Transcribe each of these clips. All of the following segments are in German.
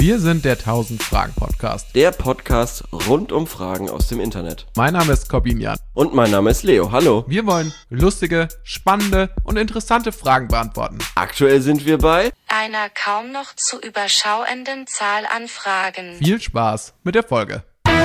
Wir sind der 1000-Fragen-Podcast. Der Podcast rund um Fragen aus dem Internet. Mein Name ist Corbinian. Und mein Name ist Leo. Hallo. Wir wollen lustige, spannende und interessante Fragen beantworten. Aktuell sind wir bei einer kaum noch zu überschauenden Zahl an Fragen. Viel Spaß mit der Folge.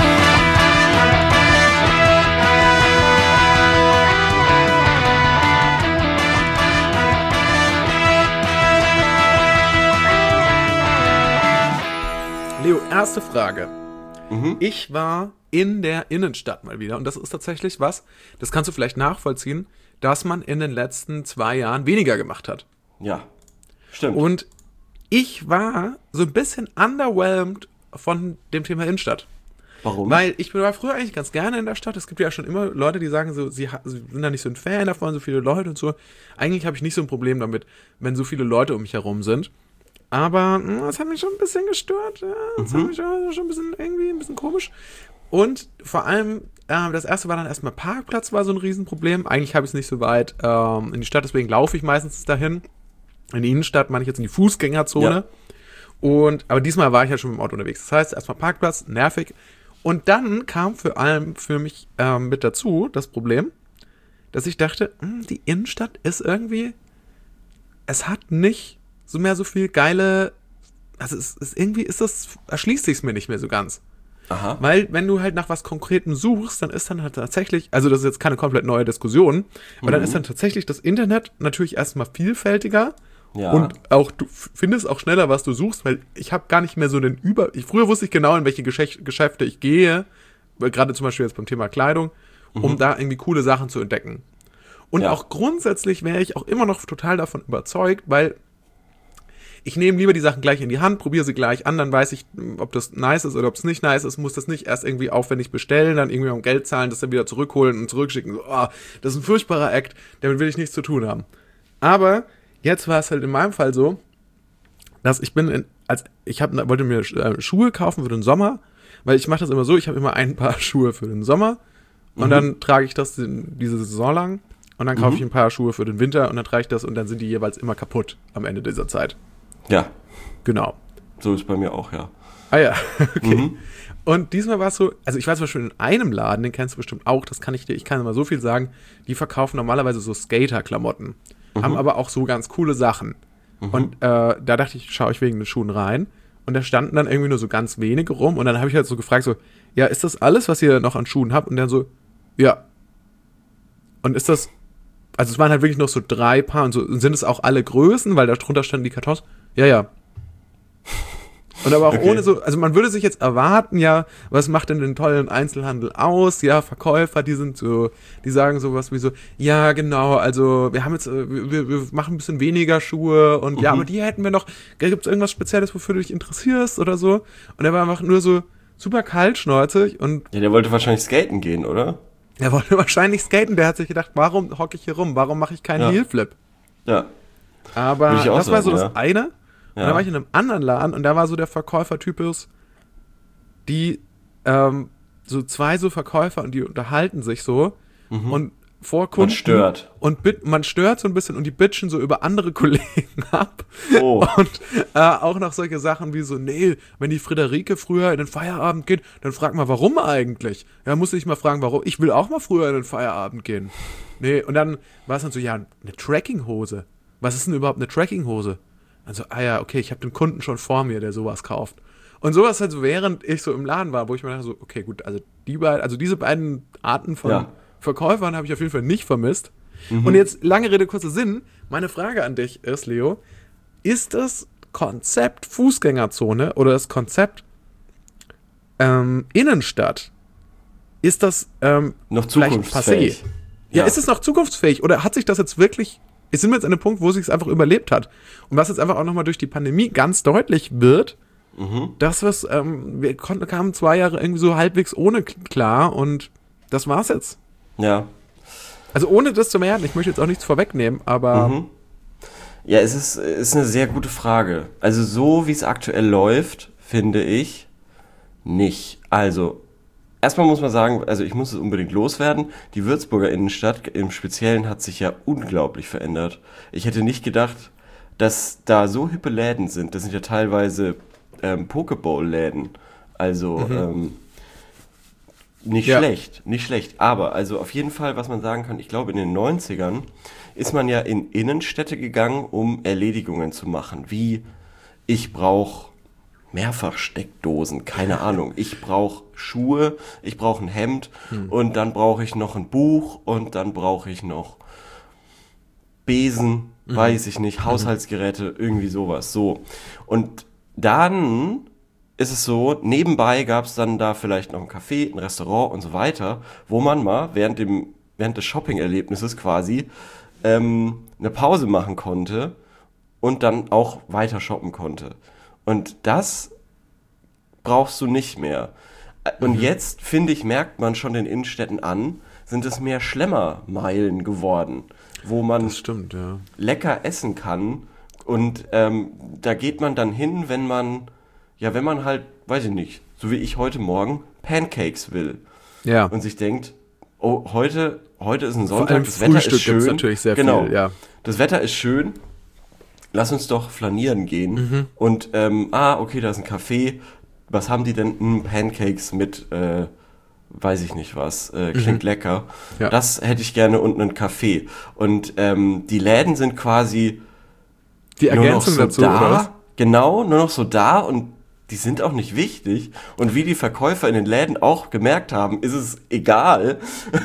Leo, erste Frage. Ich war in der Innenstadt mal wieder und das ist tatsächlich was, das kannst du vielleicht nachvollziehen, dass man in den letzten 2 Jahren weniger gemacht hat. Ja, stimmt. Und ich war so ein bisschen underwhelmed von dem Thema Innenstadt. Warum? Weil ich war früher eigentlich ganz gerne in der Stadt. Es gibt ja schon immer Leute, die sagen so, sie sind da nicht so ein Fan davon, so viele Leute und so. Eigentlich habe ich nicht so ein Problem damit, wenn so viele Leute um mich herum sind. Aber das hat mich schon ein bisschen gestört. Ja, das hat mich schon ein bisschen irgendwie ein bisschen komisch. Und vor allem, das erste war dann erstmal Parkplatz, war so ein Riesenproblem. Eigentlich habe ich es nicht so weit in die Stadt, deswegen laufe ich meistens dahin. In die Innenstadt, meine ich jetzt in die Fußgängerzone. Ja. Aber diesmal war ich ja schon mit dem Auto unterwegs. Das heißt, erstmal Parkplatz, nervig. Und dann kam vor allem für mich mit dazu das Problem, dass ich dachte, die Innenstadt ist irgendwie, es hat nicht so mehr so viel geile, also erschließt sich es mir nicht mehr so ganz. Aha. Weil, wenn du halt nach was Konkretem suchst, dann ist dann halt tatsächlich, also das ist jetzt keine komplett neue Diskussion, aber dann ist dann tatsächlich das Internet natürlich erstmal vielfältiger und auch du findest auch schneller, was du suchst, weil ich habe gar nicht mehr so den früher wusste ich genau, in welche Geschäfte ich gehe, gerade zum Beispiel jetzt beim Thema Kleidung, um da irgendwie coole Sachen zu entdecken. Und auch grundsätzlich wäre ich auch immer noch total davon überzeugt, weil ich nehme lieber die Sachen gleich in die Hand, probiere sie gleich an, dann weiß ich, ob das nice ist oder ob es nicht nice ist, muss das nicht erst irgendwie aufwendig bestellen, dann irgendwie um Geld zahlen, das dann wieder zurückholen und zurückschicken. So, das ist ein furchtbarer Act, damit will ich nichts zu tun haben. Aber jetzt war es halt in meinem Fall so, dass ich wollte mir Schuhe kaufen für den Sommer, weil ich mache das immer so, ich habe immer ein Paar Schuhe für den Sommer und dann trage ich das diese Saison lang und dann kaufe ich ein paar Schuhe für den Winter und dann trage ich das und dann sind die jeweils immer kaputt am Ende dieser Zeit. Ja. Genau. So ist bei mir auch, ja. Ah ja, okay. Und diesmal war es so, also ich war zum Beispiel in einem Laden, den kennst du bestimmt auch, ich kann mal so viel sagen, die verkaufen normalerweise so Skater-Klamotten, haben aber auch so ganz coole Sachen. Und da dachte ich, schaue ich wegen den Schuhen rein und da standen dann irgendwie nur so ganz wenige rum und dann habe ich halt so gefragt, so, ja, ist das alles, was ihr noch an Schuhen habt? Und dann so, ja. Und ist das, also es waren halt wirklich noch so 3 Paar und so, und sind es auch alle Größen, weil da drunter standen die Kartons? Ja. Und aber auch ohne so, also man würde sich jetzt erwarten, ja, was macht denn den tollen Einzelhandel aus? Ja, Verkäufer, die sagen sowas wie so, ja, genau, also wir haben jetzt, wir machen ein bisschen weniger Schuhe und ja, aber die hätten wir noch, gibt es irgendwas Spezielles, wofür du dich interessierst oder so? Und er war einfach nur so super kaltschnäuzig und... Ja, der wollte wahrscheinlich skaten gehen, oder? Er wollte wahrscheinlich skaten, der hat sich gedacht, warum hocke ich hier rum? Warum mache ich keinen Heelflip? Ja. Aber das war so das eine. Und Ja. dann war ich in einem anderen Laden und da war so der Verkäufertypus, die so 2 so Verkäufer und die unterhalten sich so und vor Kunden. Man stört. Und man stört so ein bisschen und die bitchen so über andere Kollegen ab. Oh. Und auch noch solche Sachen wie so, nee, wenn die Friederike früher in den Feierabend geht, dann frag mal, warum eigentlich? Ja, muss ich mal fragen, warum? Ich will auch mal früher in den Feierabend gehen. Nee, und dann war es dann so, ja, eine Trekkinghose. Was ist denn überhaupt eine Trekkinghose? Also, ja, okay, ich habe den Kunden schon vor mir, der sowas kauft. Und sowas halt so, während ich so im Laden war, wo ich mir dachte so, okay, gut, also diese beiden Arten von Verkäufern habe ich auf jeden Fall nicht vermisst. Und jetzt, lange Rede, kurzer Sinn, meine Frage an dich ist, Leo, ist das Konzept Fußgängerzone oder das Konzept Innenstadt, ist das noch zukunftsfähig? Ja, ist es noch zukunftsfähig oder hat sich das jetzt wirklich... Sind wir jetzt an einem Punkt, wo es sich einfach überlebt hat. Und was jetzt einfach auch nochmal durch die Pandemie ganz deutlich wird, dass wir kamen 2 Jahre irgendwie so halbwegs ohne klar und das war's jetzt. Ja. Also ohne das zu werden, ich möchte jetzt auch nichts vorwegnehmen, aber... Ja, es ist eine sehr gute Frage. Also so, wie es aktuell läuft, finde ich nicht. Also... Erstmal muss man sagen, also ich muss es unbedingt loswerden, die Würzburger Innenstadt im Speziellen hat sich ja unglaublich verändert. Ich hätte nicht gedacht, dass da so hippe Läden sind. Das sind ja teilweise Pokeball-Läden. Also nicht schlecht. Aber also auf jeden Fall, was man sagen kann, ich glaube in den 90ern ist man ja in Innenstädte gegangen, um Erledigungen zu machen. Wie, ich brauche Mehrfachsteckdosen, keine Ahnung. Ich brauche Schuhe, ich brauche ein Hemd und dann brauche ich noch ein Buch und dann brauche ich noch Besen, weiß ich nicht, Haushaltsgeräte, irgendwie sowas. So. Und dann ist es so, nebenbei gab es dann da vielleicht noch ein Café, ein Restaurant und so weiter, wo man mal während des Shopping-Erlebnisses quasi eine Pause machen konnte und dann auch weiter shoppen konnte. Und das brauchst du nicht mehr. Und jetzt, finde ich, merkt man schon den Innenstädten an, sind es mehr Schlemmermeilen geworden, wo man lecker essen kann. Und da geht man dann hin, wenn man halt, weiß ich nicht, so wie ich heute Morgen, Pancakes will. Ja. Und sich denkt, oh, heute ist ein Sonntag, das Wetter ist schön. Natürlich sehr viel, ja. Das Wetter ist schön, lass uns doch flanieren gehen. Und, okay, da ist ein Café. Was haben die denn? Pancakes mit, weiß ich nicht was, klingt lecker. Ja. Das hätte ich gerne und einen Kaffee. Und die Läden sind quasi die Ergänzung so dazu, da, oder was? Genau, nur noch so da und die sind auch nicht wichtig. Und wie die Verkäufer in den Läden auch gemerkt haben, ist es egal,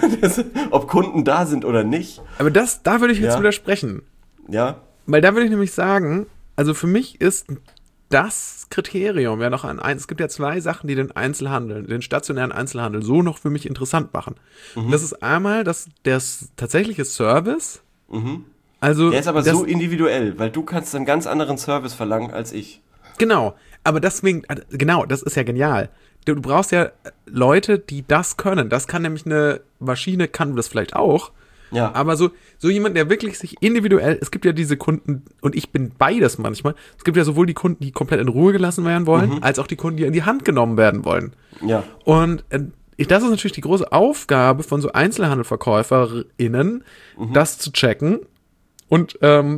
ob Kunden da sind oder nicht. Aber da würde ich jetzt widersprechen. Ja. Weil da würde ich nämlich sagen, also für mich ist das Kriterium es gibt ja zwei Sachen, die den stationären Einzelhandel so noch für mich interessant machen. Das ist einmal das tatsächliche Service. Also, der ist aber so individuell, weil du kannst einen ganz anderen Service verlangen als ich. Genau, aber deswegen, das ist ja genial. Du brauchst ja Leute, die das können. Das kann nämlich eine Maschine, kann das vielleicht auch. Ja. Aber so jemand, der wirklich sich individuell, es gibt ja diese Kunden, und ich bin beides manchmal, es gibt ja sowohl die Kunden, die komplett in Ruhe gelassen werden wollen, als auch die Kunden, die in die Hand genommen werden wollen. Ja. Und das ist natürlich die große Aufgabe von so EinzelhandelverkäuferInnen, das zu checken und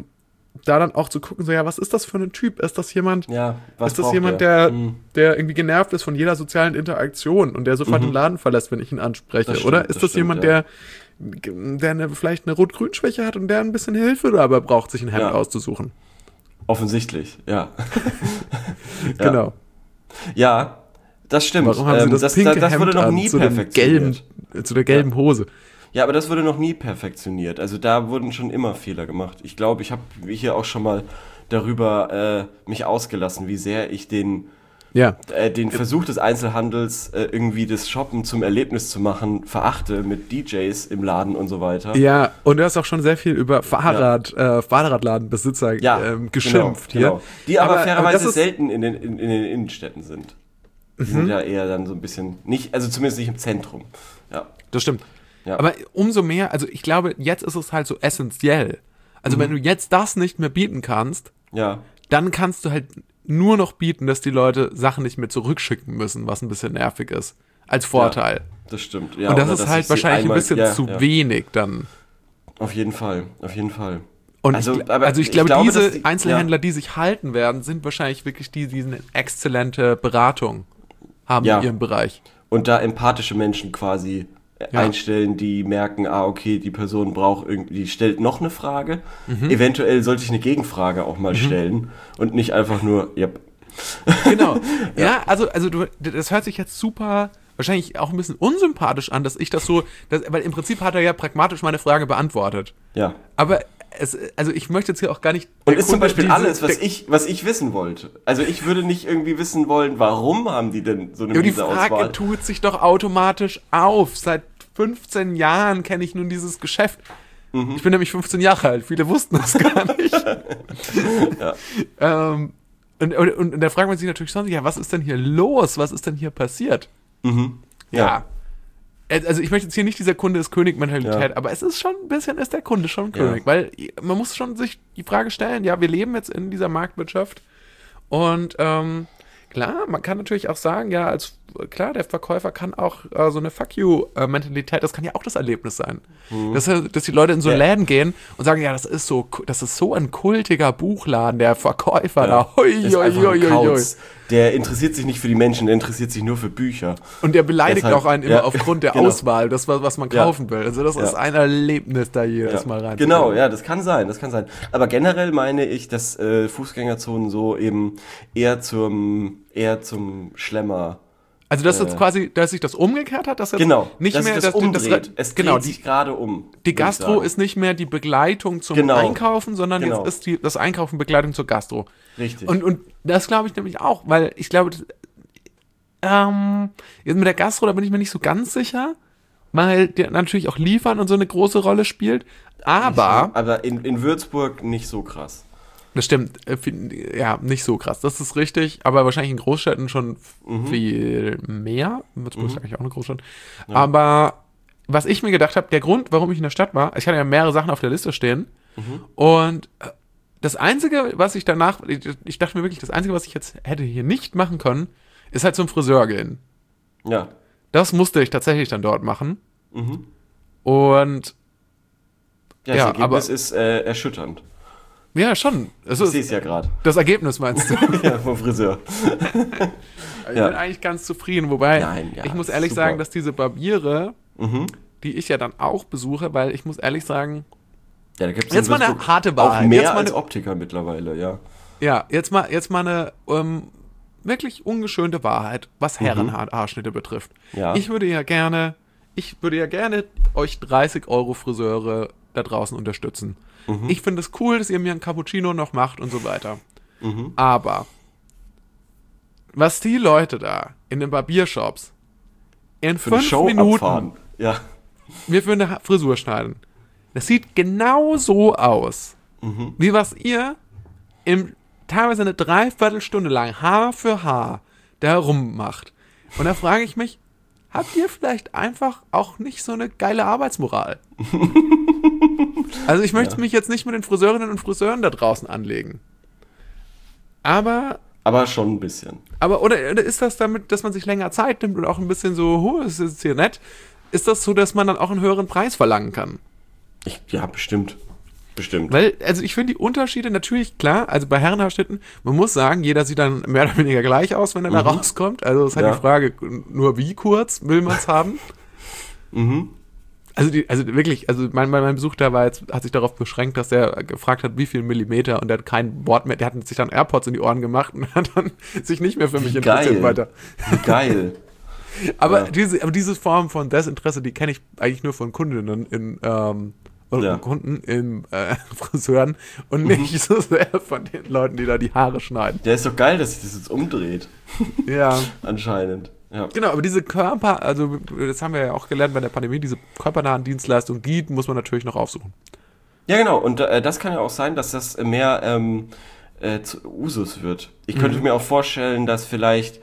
da dann auch zu gucken, so was ist das für ein Typ? Ist das jemand, der irgendwie genervt ist von jeder sozialen Interaktion und der sofort den Laden verlässt, wenn ich ihn anspreche? Oder ist das jemand, der vielleicht eine Rot-Grün-Schwäche hat und der ein bisschen Hilfe dabei braucht, sich ein Hemd auszusuchen? Offensichtlich, ja. Genau. Ja, das stimmt. Warum haben sie das pinke Hemd wurde noch nie perfektioniert. Zu der gelben Hose. Ja, aber das wurde noch nie perfektioniert. Also da wurden schon immer Fehler gemacht. Ich glaube, ich habe hier auch schon mal darüber mich ausgelassen, wie sehr ich den Versuch des Einzelhandels, irgendwie das Shoppen zum Erlebnis zu machen, verachte mit DJs im Laden und so weiter. Ja, und du hast auch schon sehr viel über Fahrradladenbesitzer geschimpft genau. Die aber fairerweise selten in den Innenstädten sind. Die sind ja eher dann so ein bisschen, zumindest nicht im Zentrum. Ja. Das stimmt. Ja. Aber umso mehr, also ich glaube, jetzt ist es halt so essentiell. Also wenn du jetzt das nicht mehr bieten kannst, dann kannst du halt nur noch bieten, dass die Leute Sachen nicht mehr zurückschicken müssen, was ein bisschen nervig ist, als Vorteil. Ja, das stimmt. Ja, und das ist halt wahrscheinlich ein bisschen zu wenig dann. Auf jeden Fall. Und ich glaube, diese Einzelhändler, die sich halten werden, sind wahrscheinlich wirklich die eine exzellente Beratung haben in ihrem Bereich. Und da empathische Menschen quasi einstellen, die merken, okay, die Person die stellt noch eine Frage. Eventuell sollte ich eine Gegenfrage auch mal stellen und nicht einfach nur, Genau. Ja, also das hört sich jetzt super, wahrscheinlich auch ein bisschen unsympathisch an, dass ich das so, weil im Prinzip hat er ja pragmatisch meine Frage beantwortet. Ja. Aber ich möchte jetzt hier auch gar nicht... Und ist zum Beispiel alles, was ich wissen wollte. Also ich würde nicht irgendwie wissen wollen, warum haben die denn so eine miese Auswahl? Die Frage tut sich doch automatisch auf. Seit 15 Jahren kenne ich nun dieses Geschäft. Ich bin nämlich 15 Jahre alt. Viele wussten das gar nicht. Und da fragt man sich natürlich schon, was ist denn hier los? Was ist denn hier passiert? Ja. Also ich möchte jetzt hier nicht dieser Kunde ist König-Mentalität, aber es ist schon ein bisschen, ist der Kunde schon König, weil man muss schon sich die Frage stellen, wir leben jetzt in dieser Marktwirtschaft und klar, man kann natürlich auch sagen, der Verkäufer kann auch so eine Fuck-you-Mentalität, das kann ja auch das Erlebnis sein. Dass die Leute in so Läden gehen und sagen, das ist so ein kultiger Buchladen, der Verkäufer da, der interessiert sich nicht für die Menschen, der interessiert sich nur für Bücher. Und der beleidigt Deshalb, auch einen immer aufgrund der Auswahl, das, was man kaufen will. Also das ist ein Erlebnis, da jedes Mal rein. Genau, ja, das kann sein. Aber generell meine ich, dass Fußgängerzonen so eben eher zum Schlemmer. Also dass jetzt quasi, dass sich das umgekehrt hat, dass jetzt nicht dass mehr das umdreht. Es dreht genau, sich gerade um. Die Gastro ist nicht mehr die Begleitung zum Einkaufen, sondern jetzt ist das Einkaufen Begleitung zur Gastro. Richtig. Und das glaube ich nämlich auch, weil ich glaube, jetzt mit der Gastro, da bin ich mir nicht so ganz sicher, weil der natürlich auch Liefern und so eine große Rolle spielt. Aber in Würzburg nicht so krass. Das stimmt, ja, nicht so krass, das ist richtig, aber wahrscheinlich in Großstädten schon viel mehr. Würzburg ist eigentlich auch eine Großstadt. Ja. Aber was ich mir gedacht habe, der Grund, warum ich in der Stadt war, ich hatte ja mehrere Sachen auf der Liste stehen und das Einzige, was ich danach, ich dachte mir wirklich, das Einzige, was ich jetzt hätte hier nicht machen können, ist halt zum Friseur gehen. Ja. Das musste ich tatsächlich dann dort machen. Und ja, das Ergebnis ist erschütternd. Ja, schon. Ich sehe es ja gerade. Das Ergebnis meinst du? Ja, vom Friseur. Ich bin eigentlich ganz zufrieden, wobei ich muss ehrlich sagen, dass diese Barbiere, die ich ja dann auch besuche, weil ich muss ehrlich sagen, ja, da gibt's jetzt mal eine harte Wahrheit. Auch mehr als Optiker mittlerweile, ja. Ja, jetzt mal eine wirklich ungeschönte Wahrheit, was Herrenhaarschnitte betrifft. Ja. Ich würde ja gerne euch 30 € Friseure da draußen unterstützen. Ich finde es cool, dass ihr mir ein Cappuccino noch macht und so weiter. Aber was die Leute da in den Barbiershops in 5 Minuten mir für eine Frisur schneiden, das sieht genau so aus, wie was ihr teilweise eine Dreiviertelstunde lang Haar für Haar da herum macht. Und da frage ich mich, habt ihr vielleicht einfach auch nicht so eine geile Arbeitsmoral? Also ich möchte mich jetzt nicht mit den Friseurinnen und Friseuren da draußen anlegen. Aber schon ein bisschen. Oder ist das damit, dass man sich länger Zeit nimmt und auch ein bisschen so, es ist hier nett, ist das so, dass man dann auch einen höheren Preis verlangen kann? Ja, bestimmt. Weil, also ich finde die Unterschiede natürlich klar, also bei Herrenhaarschnitten, man muss sagen, jeder sieht dann mehr oder weniger gleich aus, wenn er da rauskommt. Also es ist halt die Frage, nur wie kurz will man es haben? Also wirklich, mein Besuch da hat sich darauf beschränkt, dass er gefragt hat, wie viel Millimeter, und er hat kein Wort mehr, der hat sich dann AirPods in die Ohren gemacht und hat dann sich nicht mehr für mich interessiert weiter. Wie geil. Aber diese Form von Desinteresse, die kenne ich eigentlich nur von Kundinnen Kunden in Friseuren und nicht so sehr von den Leuten, die da die Haare schneiden. Der ist doch geil, dass sich das jetzt umdreht. Ja. Anscheinend. Ja. Genau, aber diese also das haben wir ja auch gelernt bei der Pandemie, diese körpernahen Dienstleistungen, die muss man natürlich noch aufsuchen. Ja, genau. Und das kann ja auch sein, dass das mehr zu Usus wird. Ich könnte mir auch vorstellen, dass vielleicht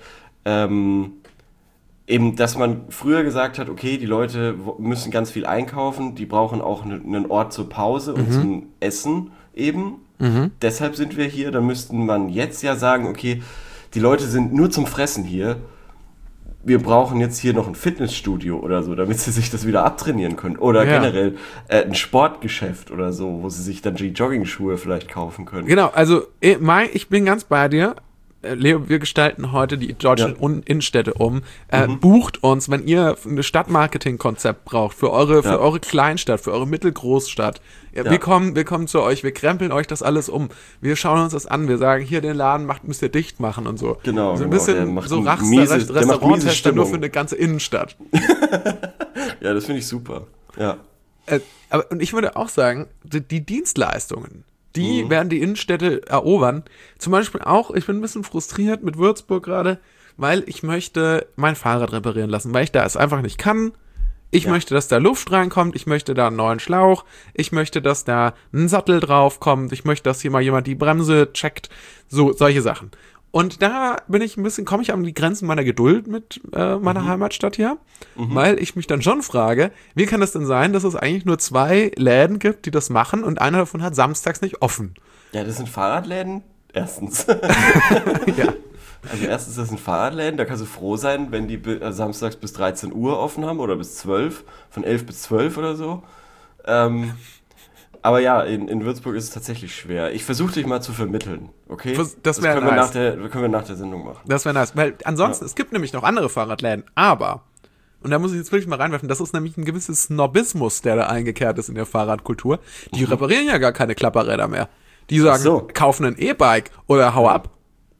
eben, dass man früher gesagt hat, okay, die Leute müssen ganz viel einkaufen, die brauchen auch einen Ort zur Pause und zum Essen eben. Deshalb sind wir hier. Dann müsste man jetzt ja sagen, okay, die Leute sind nur zum Fressen hier. Wir brauchen jetzt hier noch ein Fitnessstudio oder so, damit sie sich das wieder abtrainieren können. Oder generell ein Sportgeschäft oder so, wo sie sich dann die Jogging-Schuhe vielleicht kaufen können. Genau, also ich bin ganz bei dir. Leo, wir gestalten heute die deutschen Innenstädte um. Bucht uns, wenn ihr ein Stadtmarketing-Konzept braucht für eure Kleinstadt, für eure Mittelgroßstadt. Wir kommen zu euch, wir krempeln euch das alles um. Wir schauen uns das an, wir sagen, hier den Laden müsst ihr dicht machen und so. Genau. So ein bisschen so Restaurant-Tester nur für eine ganze Innenstadt. Ja, das finde ich super. Ja. Und ich würde auch sagen, die Dienstleistungen, die werden die Innenstädte erobern. Zum Beispiel auch, ich bin ein bisschen frustriert mit Würzburg gerade, weil ich möchte mein Fahrrad reparieren lassen, weil ich da es einfach nicht kann. Ich möchte, dass da Luft reinkommt, ich möchte da einen neuen Schlauch, ich möchte, dass da ein Sattel draufkommt, ich möchte, dass hier mal jemand die Bremse checkt, so solche Sachen. Und da komme ich an die Grenzen meiner Geduld mit meiner Heimatstadt hier, weil ich mich dann schon frage, wie kann es denn sein, dass es eigentlich nur 2 Läden gibt, die das machen und einer davon hat samstags nicht offen? Ja, das sind Fahrradläden, erstens. Ja. Also erstens, das sind Fahrradläden, da kannst du froh sein, wenn die samstags bis 13 Uhr offen haben oder bis 12, von 11 bis 12 oder so. Aber ja, in Würzburg ist es tatsächlich schwer. Ich versuche dich mal zu vermitteln, okay? Das wäre nice. Können wir nach der Sendung machen. Das wäre nice, weil ansonsten, es gibt nämlich noch andere Fahrradläden, aber, und da muss ich jetzt wirklich mal reinwerfen, das ist nämlich ein gewisses Snobismus, der da eingekehrt ist in der Fahrradkultur. Die reparieren ja gar keine Klapperräder mehr. Die sagen, kaufen ein E-Bike oder hau ab.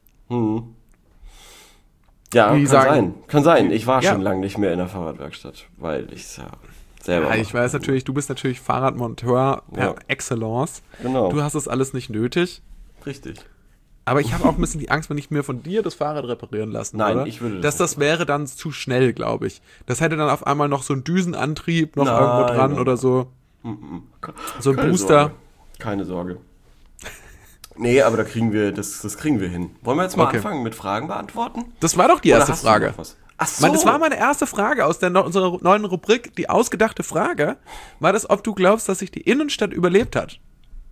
Ja, kann sein. Ich war schon lange nicht mehr in der Fahrradwerkstatt, weil ich es ja selber ich weiß natürlich, du bist natürlich Fahrradmonteur per Excellence. Genau. Du hast das alles nicht nötig. Richtig. Aber ich habe auch ein bisschen die Angst, wenn ich mir von dir das Fahrrad reparieren lassen würde. Ich würde das wäre dann zu schnell, glaube ich. Das hätte dann auf einmal noch so einen Düsenantrieb noch irgendwo dran oder so. So ein Booster. Keine Sorge. Nee, aber das kriegen wir hin. Wollen wir jetzt mal anfangen mit Fragen beantworten? Das war doch die erste Frage. Ach so. Das war meine erste Frage aus unserer neuen Rubrik, die ausgedachte Frage, war das, ob du glaubst, dass sich die Innenstadt überlebt hat.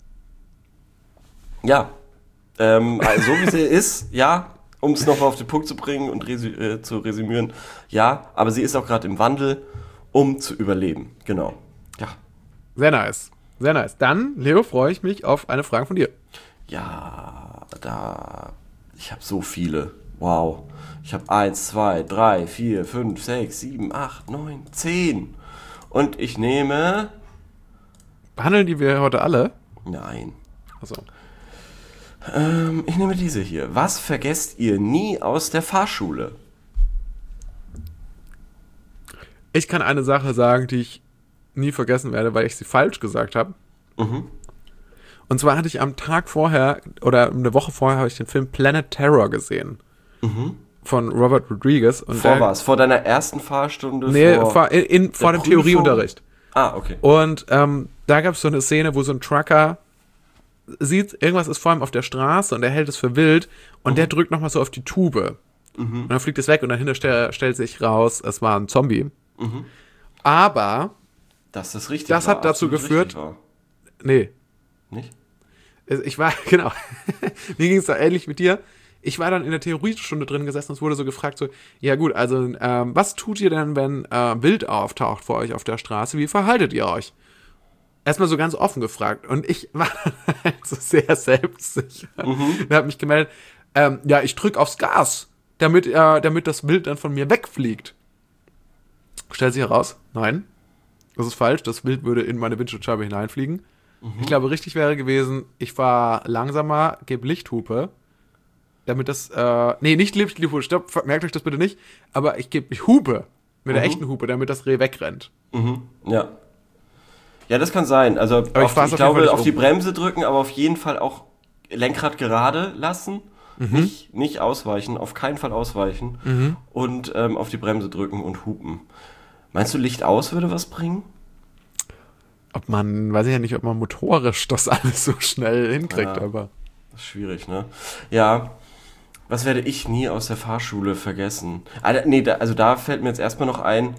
Ja. Also wie sie ist, ja, um es nochmal auf den Punkt zu bringen und zu resümieren, ja, aber sie ist auch gerade im Wandel, um zu überleben. Genau. Ja. Sehr nice. Sehr nice. Dann, Leo, freue ich mich auf eine Frage von dir. Ja, ich habe so viele. Wow. Ich habe 1, 2, 3, 4, 5, 6, 7, 8, 9, 10. Und ich nehme... Behandeln die wir heute alle? Nein. Achso. Ich nehme diese hier. Was vergesst ihr nie aus der Fahrschule? Ich kann eine Sache sagen, die ich nie vergessen werde, weil ich sie falsch gesagt habe. Und zwar hatte ich am Tag vorher, oder eine Woche vorher, habe ich den Film Planet Terror gesehen. Von Robert Rodriguez. Und Vor deiner ersten Fahrstunde? Nee, vor dem Theorieunterricht. Ah, okay. Und da gab es so eine Szene, wo so ein Trucker sieht, irgendwas ist vor ihm auf der Straße und er hält es für wild und der drückt nochmal so auf die Tube. Und dann fliegt es weg und dahinter stellt sich raus, es war ein Zombie. Aber das hat dazu geführt... Nee. Nicht? Ich war, genau, mir ging es da ähnlich mit dir. Ich war dann in der Theoriestunde drin gesessen und es wurde so gefragt, so, ja gut, also was tut ihr denn, wenn Wild auftaucht vor euch auf der Straße? Wie verhaltet ihr euch? Erstmal so ganz offen gefragt. Und ich war halt so sehr selbstsicher. Und habe mich gemeldet, ja, ich drücke aufs Gas, damit das Wild dann von mir wegfliegt. Stellt sich heraus, nein, das ist falsch, das Wild würde in meine Windschutzscheibe hineinfliegen. Ich glaube, richtig wäre gewesen, ich fahre langsamer, gebe Lichthupe, damit das, nicht Lichthupe, stopp, merkt euch das bitte nicht, aber ich gebe Hupe, mit der echten Hupe, damit das Reh wegrennt. Ja. Ja, das kann sein. Also ich glaube, auf die Bremse drücken, aber auf jeden Fall auch Lenkrad gerade lassen, nicht ausweichen, auf keinen Fall ausweichen und auf die Bremse drücken und hupen. Meinst du, Licht aus würde was bringen? Weiß ich ja nicht, ob man motorisch das alles so schnell hinkriegt, aber... Das ist schwierig, ne? Ja, was werde ich nie aus der Fahrschule vergessen? Da fällt mir jetzt erstmal noch ein,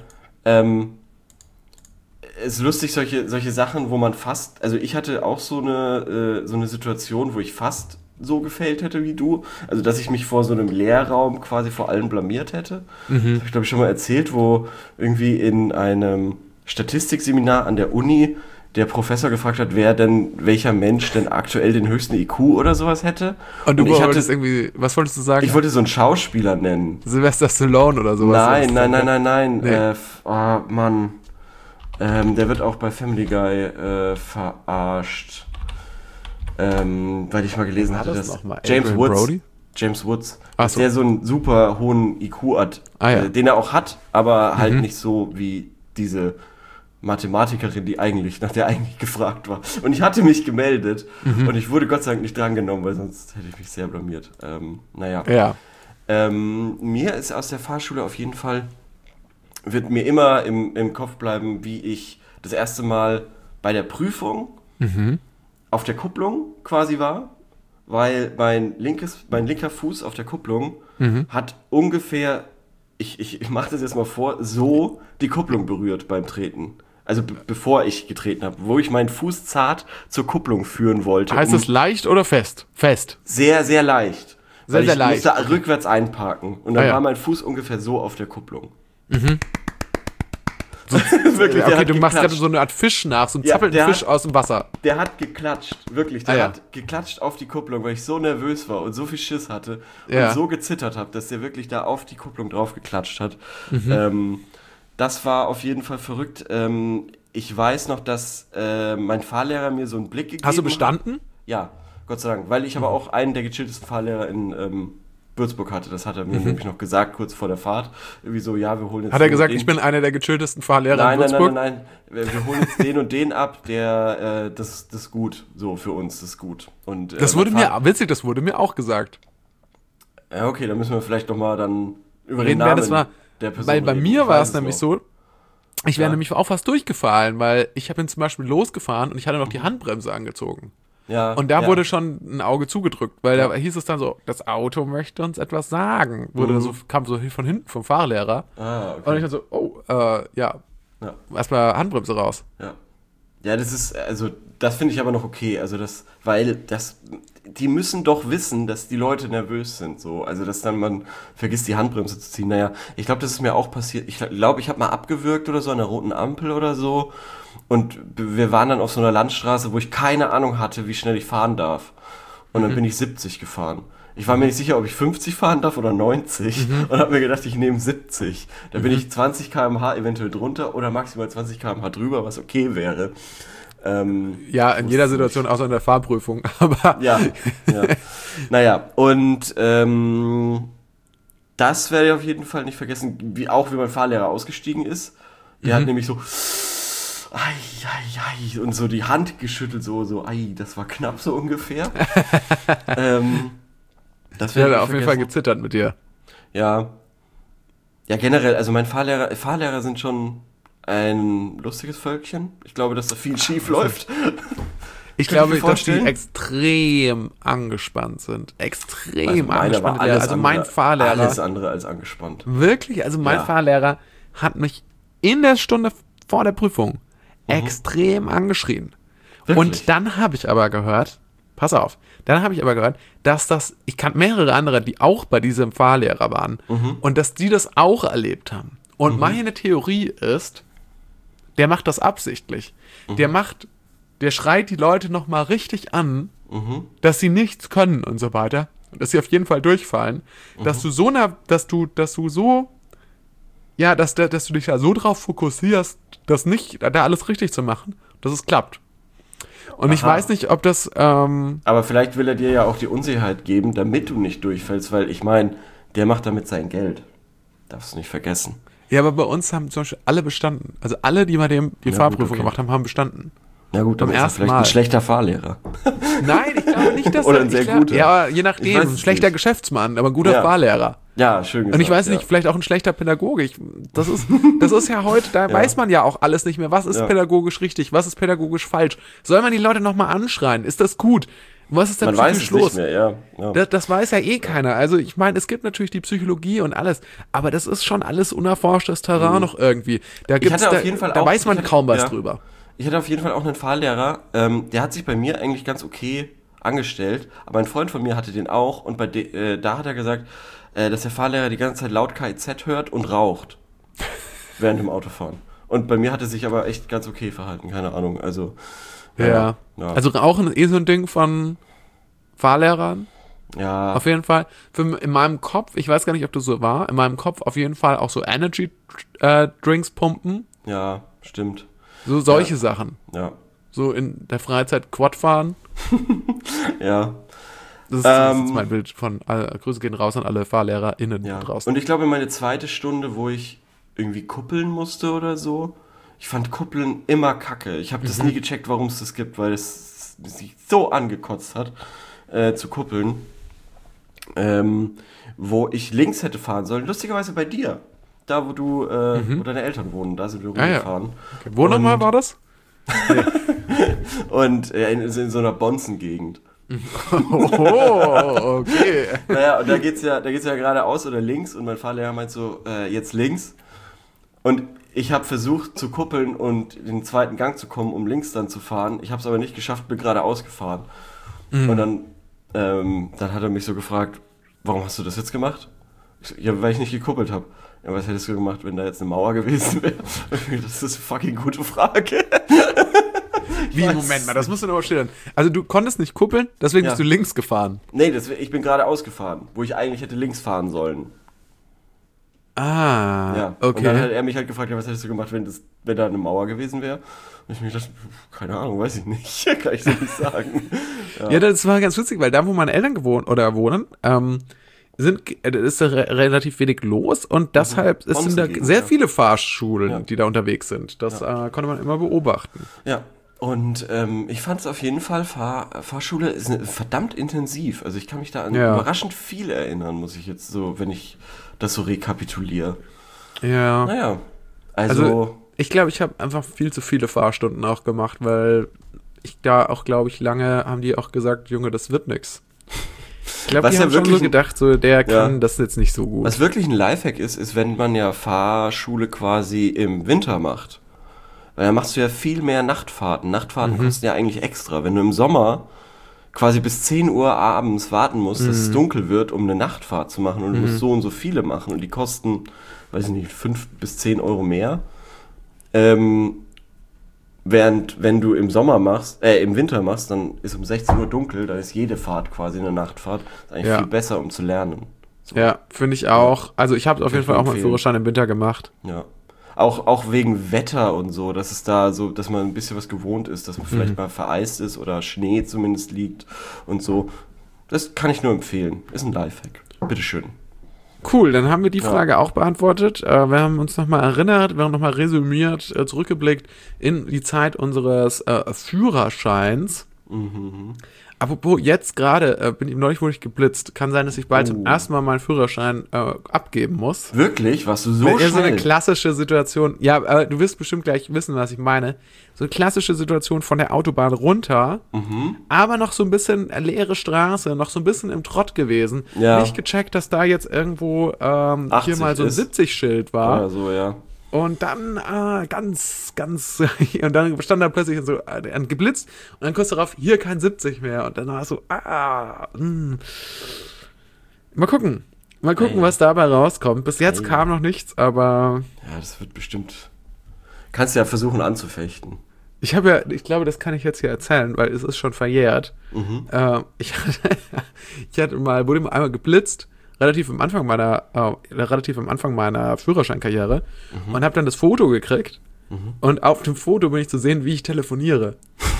es ist lustig, solche Sachen, wo man fast, also ich hatte auch so eine Situation, wo ich fast so gefailt hätte wie du, also dass ich mich vor so einem Lehrraum quasi vor allen blamiert hätte. Das habe ich, glaube ich, schon mal erzählt, wo irgendwie in einem Statistikseminar an der Uni der Professor gefragt hat, welcher Mensch denn aktuell den höchsten IQ oder sowas hätte. Und was wolltest du sagen? Ich wollte so einen Schauspieler nennen. Sylvester Stallone oder sowas. Nein. Nee. Mann. Der wird auch bei Family Guy verarscht. Weil ich mal gelesen hatte, dass James Woods, dass der so einen super hohen IQ hat, den er auch hat, aber halt nicht so wie diese Mathematikerin, nach der eigentlich gefragt war. Und ich hatte mich gemeldet und ich wurde Gott sei Dank nicht drangenommen, weil sonst hätte ich mich sehr blamiert. Ja. Mir ist aus der Fahrschule auf jeden Fall, wird mir immer im Kopf bleiben, wie ich das erste Mal bei der Prüfung auf der Kupplung quasi war, weil mein linker Fuß auf der Kupplung hat ungefähr, ich mache das jetzt mal vor, so die Kupplung berührt beim Treten. Also bevor ich getreten habe, wo ich meinen Fuß zart zur Kupplung führen wollte. Heißt es leicht oder fest? Fest. Sehr, sehr leicht. Sehr, sehr leicht. Ich musste rückwärts einparken und dann war mein Fuß ungefähr so auf der Kupplung. Wirklich, okay, du machst gerade so eine Art Fisch nach, so einen zappelnden Fisch aus dem Wasser. Der hat geklatscht, wirklich. Der hat geklatscht auf die Kupplung, weil ich so nervös war und so viel Schiss hatte und so gezittert habe, dass der wirklich da auf die Kupplung drauf geklatscht hat. Das war auf jeden Fall verrückt. Ich weiß noch, dass mein Fahrlehrer mir so einen Blick gegeben hat. Hast du bestanden? Ja, Gott sei Dank. Weil ich aber auch einen der gechilltesten Fahrlehrer in Würzburg hatte. Das hat er mir nämlich noch gesagt, kurz vor der Fahrt. Irgendwie so, ja, wir holen jetzt... Hat er gesagt, ich bin einer der gechilltesten Fahrlehrer in Würzburg? Nein. Wir holen jetzt den und den ab, das ist gut. So, für uns, das ist gut. Und, das wurde mir auch gesagt. Ja, okay, dann müssen wir vielleicht nochmal dann über den Namen der Person reden. Bei mir war es nämlich so, ich wäre nämlich auch fast durchgefallen, weil ich habe ihn zum Beispiel losgefahren und ich hatte noch die Handbremse angezogen. Ja, und da wurde schon ein Auge zugedrückt, weil da hieß es dann so, das Auto möchte uns etwas sagen. Kam so von hinten vom Fahrlehrer. Okay. Und ich dann so, erstmal Handbremse raus. Ja, das finde ich aber noch okay. Also die müssen doch wissen, dass die Leute nervös sind. So. Also, dass dann man vergisst, die Handbremse zu ziehen. Naja, ich glaube, das ist mir auch passiert. Ich glaube, ich habe mal abgewürgt oder so an der roten Ampel oder so. Und wir waren dann auf so einer Landstraße, wo ich keine Ahnung hatte, wie schnell ich fahren darf. Und dann bin ich 70 gefahren. Ich war mir nicht sicher, ob ich 50 fahren darf oder 90 und habe mir gedacht, ich nehme 70. Da bin ich 20 km/h eventuell drunter oder maximal 20 km/h drüber, was okay wäre. In jeder Situation, außer in der Fahrprüfung. Aber ja. Naja, und das werde ich auf jeden Fall nicht vergessen, wie mein Fahrlehrer ausgestiegen ist. Der hat nämlich so und so die Hand geschüttelt, so, das war knapp so ungefähr. Das hat auf jeden Fall gezittert mit dir. Ja. Ja, generell, also Fahrlehrer sind schon ein lustiges Völkchen. Ich glaube, dass da viel schief läuft. Ich glaube, dass die extrem angespannt sind. Extrem angespannt. Also mein Fahrlehrer. Alles andere als angespannt. Wirklich? Also mein Fahrlehrer hat mich in der Stunde vor der Prüfung extrem angeschrien. Wirklich? Und dann habe ich aber gehört, dass ich kannte mehrere andere, die auch bei diesem Fahrlehrer waren und dass die das auch erlebt haben. Und meine Theorie ist, der macht das absichtlich. Der schreit die Leute nochmal richtig an, dass sie nichts können und so weiter. Und dass sie auf jeden Fall durchfallen. Dass du dich da so drauf fokussierst, da alles richtig zu machen, dass es klappt. Und ich weiß nicht, ob das... Aber vielleicht will er dir ja auch die Unsicherheit geben, damit du nicht durchfällst, weil ich meine, der macht damit sein Geld. Darfst du nicht vergessen. Ja, aber bei uns haben zum Beispiel alle bestanden. Also alle, die bei dem die Fahrprüfung gemacht haben bestanden. Na gut, dann ist er vielleicht ein schlechter Fahrlehrer. Nein, ich glaube nicht, dass oder ein sehr guter. Ja, je nachdem. Ein schlechter Geschäftsmann, aber ein guter Fahrlehrer. Ja, schön gesagt. Und ich weiß nicht, vielleicht auch ein schlechter Pädagoge. Das ist ja heute, da weiß man ja auch alles nicht mehr. Was ist pädagogisch richtig, was ist pädagogisch falsch? Soll man die Leute nochmal anschreien? Ist das gut? Was ist da psychisch los? Nicht mehr, ja. Das weiß ja keiner. Also ich meine, es gibt natürlich die Psychologie und alles, aber das ist schon alles unerforschtes Terrain noch irgendwie. Da weiß man kaum was drüber. Ich hatte auf jeden Fall auch einen Fahrlehrer, der hat sich bei mir eigentlich ganz okay angestellt, aber ein Freund von mir hatte den auch und da hat er gesagt, dass der Fahrlehrer die ganze Zeit laut KIZ hört und raucht während dem Autofahren. Und bei mir hat er sich aber echt ganz okay verhalten, keine Ahnung, also... Ja. Also Rauchen ist so ein Ding von Fahrlehrern. Ja. Auf jeden Fall. In meinem Kopf, ich weiß gar nicht, ob das so war, in meinem Kopf auf jeden Fall auch so Energy-Drinks pumpen. Ja, stimmt. So solche Sachen. Ja. So in der Freizeit Quad fahren. Ja. Das ist mein Bild von, Grüße gehen raus an alle FahrlehrerInnen draußen. Und ich glaube, meine zweite Stunde, wo ich irgendwie kuppeln musste oder so, ich fand Kuppeln immer kacke. Ich habe das nie gecheckt, warum es das gibt, weil es sich so angekotzt hat, zu kuppeln. Wo ich links hätte fahren sollen. Lustigerweise bei dir. Da, wo wo deine Eltern wohnen. Da sind wir rumgefahren. Okay. Wo nochmal war das? Und in so einer Bonzengegend. Oh, okay. Naja, und da geht's ja geradeaus oder links und mein Fahrlehrer meint so, jetzt links. Und ich habe versucht zu kuppeln und in den zweiten Gang zu kommen, um links dann zu fahren. Ich habe es aber nicht geschafft, bin geradeaus gefahren. Und dann hat er mich so gefragt, warum hast du das jetzt gemacht? Ja, weil ich nicht gekuppelt habe. Ja, was hättest du gemacht, wenn da jetzt eine Mauer gewesen wäre? Das ist eine fucking gute Frage. Wie, Moment mal, das musst du noch mal schildern. Also du konntest nicht kuppeln, deswegen bist du links gefahren. Nee, ich bin geradeaus gefahren, wo ich eigentlich hätte links fahren sollen. Ja, okay. Und dann hat er mich halt gefragt, ja, was hättest du gemacht, wenn da eine Mauer gewesen wäre? Und ich mir gedacht, keine Ahnung, weiß ich nicht. Kann ich so nicht sagen. Ja, das war ganz witzig, weil da, wo meine Eltern wohnen, ist da relativ wenig los und deshalb sind da sehr viele Fahrschulen, die da unterwegs sind. Das konnte man immer beobachten. Ja. Und ich fand es auf jeden Fall, Fahrschule ist verdammt intensiv. Also ich kann mich da an überraschend viel erinnern, muss ich jetzt so, wenn ich das so rekapituliere. Ja. Naja, also ich glaube, ich habe einfach viel zu viele Fahrstunden auch gemacht, weil ich da auch, glaube ich, lange haben die auch gesagt, Junge, das wird nix. Ich glaube, die haben schon so gedacht, so, der kann das jetzt nicht so gut. Was wirklich ein Lifehack ist, wenn man ja Fahrschule quasi im Winter macht. Weil da machst du ja viel mehr Nachtfahrten. Nachtfahrten kosten ja eigentlich extra. Wenn du im Sommer quasi bis 10 Uhr abends warten musst, dass es dunkel wird, um eine Nachtfahrt zu machen und du musst so und so viele machen und die kosten, weiß ich nicht, 5 bis 10 Euro mehr. Während, wenn du im Winter machst, dann ist um 16 Uhr dunkel, dann ist jede Fahrt quasi eine Nachtfahrt. Das ist eigentlich viel besser, um zu lernen. So. Ja, finde ich auch. Also ich habe auf jeden Fall auch meinen Führerschein im Winter gemacht. Ja. Auch wegen Wetter und so, dass es da so, dass man ein bisschen was gewohnt ist, dass man vielleicht mal vereist ist oder Schnee zumindest liegt und so. Das kann ich nur empfehlen. Ist ein Lifehack. Bitteschön. Cool, dann haben wir die Frage auch beantwortet. Wir haben uns nochmal erinnert, wir haben nochmal resümiert, zurückgeblickt in die Zeit unseres Führerscheins. Apropos, jetzt gerade wurde ich geblitzt. Kann sein, dass ich bald zum ersten Mal meinen Führerschein abgeben muss. Wirklich? Warst du so schnell? Eher so eine klassische Situation. Ja, aber du wirst bestimmt gleich wissen, was ich meine. So eine klassische Situation von der Autobahn runter, aber noch so ein bisschen leere Straße, noch so ein bisschen im Trott gewesen. Ja. Nicht gecheckt, dass da jetzt irgendwo hier mal so ein 70-Schild war. Oder so, ja. Und dann und dann stand da plötzlich so geblitzt und dann kurz darauf, hier kein 70 mehr. Und dann war es so, Mal gucken, was dabei rauskommt. Bis jetzt kam noch nichts, aber... Ja, das wird bestimmt... Kannst du ja versuchen anzufechten. Ich glaube, das kann ich jetzt hier erzählen, weil es ist schon verjährt. Ich wurde mal einmal geblitzt, relativ am Anfang meiner Führerscheinkarriere und habe dann das Foto gekriegt und auf dem Foto bin ich zu sehen, wie ich telefoniere.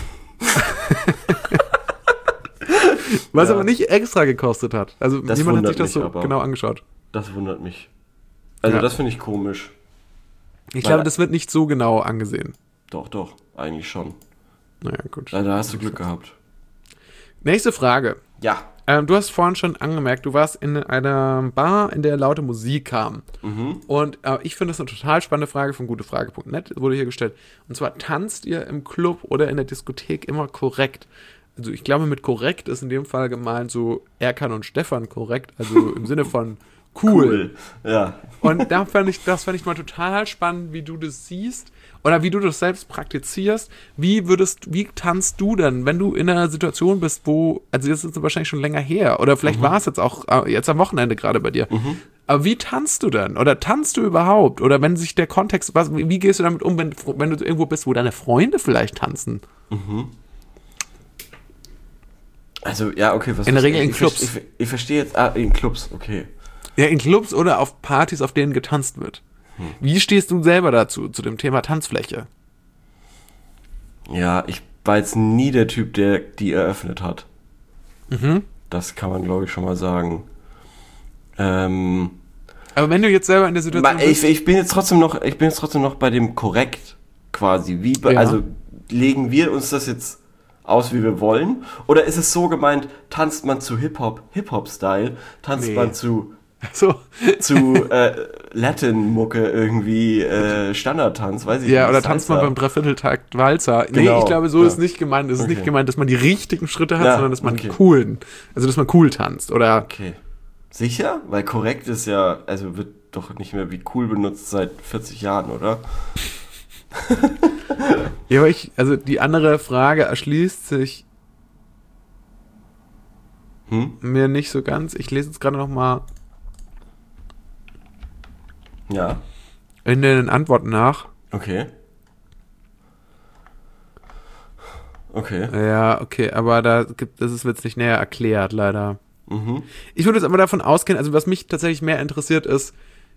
Was aber nicht extra gekostet hat. Also niemand hat sich das so genau angeschaut. Das wundert mich. Also das finde ich komisch. Ich glaube, das wird nicht so genau angesehen. Doch, eigentlich schon. Naja, gut. Da hast du Glück gehabt. Nächste Frage. Ja. Du hast vorhin schon angemerkt, du warst in einer Bar, in der laute Musik kam. Und ich finde das eine total spannende Frage von gutefrage.net, wurde hier gestellt. Und zwar, tanzt ihr im Club oder in der Diskothek immer korrekt? Also ich glaube, mit korrekt ist in dem Fall gemeint so Erkan und Stefan korrekt, also im Sinne von cool. Ja. Und das fand ich mal total spannend, wie du das siehst oder wie du das selbst praktizierst. Wie tanzt du denn, wenn du in einer Situation bist, also jetzt ist es wahrscheinlich schon länger her oder vielleicht war es jetzt auch jetzt am Wochenende gerade bei dir. Aber wie tanzt du denn? Oder tanzt du überhaupt? Oder wenn sich der Kontext, wie gehst du damit um, wenn du irgendwo bist, wo deine Freunde vielleicht tanzen? Also, ja, okay. In der Regel in Clubs. Ich verstehe jetzt, in Clubs, okay. Ja, in Clubs oder auf Partys, auf denen getanzt wird. Wie stehst du selber dazu, zu dem Thema Tanzfläche? Ja, ich war jetzt nie der Typ, der die eröffnet hat. Das kann man, glaube ich, schon mal sagen. Aber wenn du jetzt selber in der Situation bist... Ich bin jetzt trotzdem noch bei dem korrekt quasi. Also legen wir uns das jetzt aus, wie wir wollen? Oder ist es so gemeint, tanzt man zu Hip-Hop-Style, tanzt man zu Latin-Mucke irgendwie Standardtanz, weiß ich nicht. Ja, oder tanzt man beim Dreivierteltakt Walzer. Genau. Nee, ich glaube, so ist nicht gemeint. Es ist nicht gemeint, dass man die richtigen Schritte hat, sondern dass man dass man cool tanzt, oder? Okay. Sicher? Weil korrekt ist ja, also wird doch nicht mehr wie cool benutzt seit 40 Jahren, oder? Ja, aber die andere Frage erschließt sich mir nicht so ganz. Ich lese jetzt gerade noch mal. Ja. In den Antworten nach. Okay. Okay. Ja, okay, aber das wird nicht näher erklärt, leider. Ich würde jetzt aber davon ausgehen, also was mich tatsächlich mehr interessiert ist,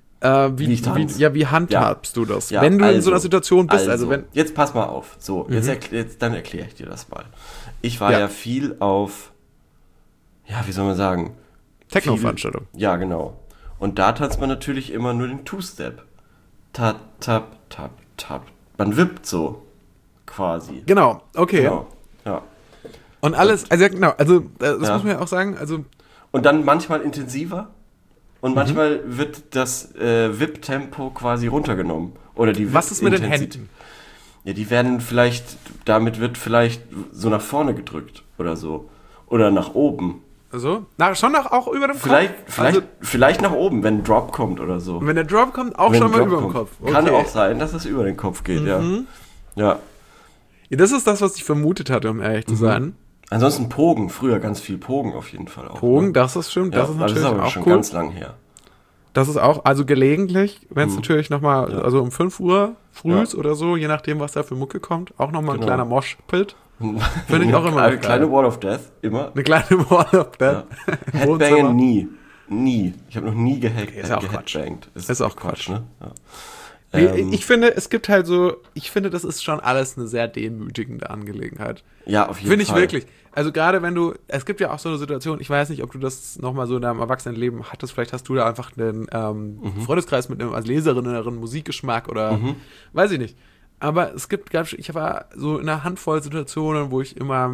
wie handhabst du das? Ja, wenn du in so einer Situation bist, wenn... Jetzt pass mal auf. So, dann erkläre ich dir das mal. Ich war ja viel auf, wie soll man sagen? Techno-Veranstaltung. Ja, genau. Und da tanzt man natürlich immer nur den Two-Step. Tap, tap, tap, tap. Man wippt so, quasi. Genau, okay. Genau, ja. Und alles, das muss man ja auch sagen, also... Und dann manchmal intensiver und manchmal wird das Wip-Tempo quasi runtergenommen. Oder die Was ist mit den Händen? Ja, die werden damit wird vielleicht so nach vorne gedrückt oder so. Oder nach oben. Also? Schon auch über dem Kopf? Vielleicht nach oben, wenn ein Drop kommt oder so. Und wenn der Drop kommt, auch schon mal über dem Kopf. Okay. Kann auch sein, dass es über den Kopf geht, ja. Ja. Ja, das ist das, was ich vermutet hatte, um ehrlich zu sein. Ansonsten Pogen, früher ganz viel Pogen auf jeden Fall auch. Pogen, ne? Das ist stimmt, das ist natürlich aber auch schon cool. Ganz lang her. Das ist auch, also gelegentlich, wenn es natürlich nochmal, also um 5 Uhr frühs oder so, je nachdem, was da für Mucke kommt, auch nochmal ein kleiner Moshpit. Finde ich auch immer eine kleine Wall of Death, immer. Eine kleine Wall of Death. Ja. Headbangen nie. Ich habe noch nie Ist auch Quatsch. Ist auch Quatsch, ne? Ja. Ich finde, es gibt halt so, das ist schon alles eine sehr demütigende Angelegenheit. Ja, auf jeden Fall. Finde ich wirklich. Also gerade wenn es gibt ja auch so eine Situation, ich weiß nicht, ob du das nochmal so in deinem Erwachsenenleben hattest, vielleicht hast du da einfach einen Freundeskreis mit einem als Leserin Musikgeschmack oder weiß ich nicht. Aber ich war so in einer Handvoll Situationen, wo ich immer,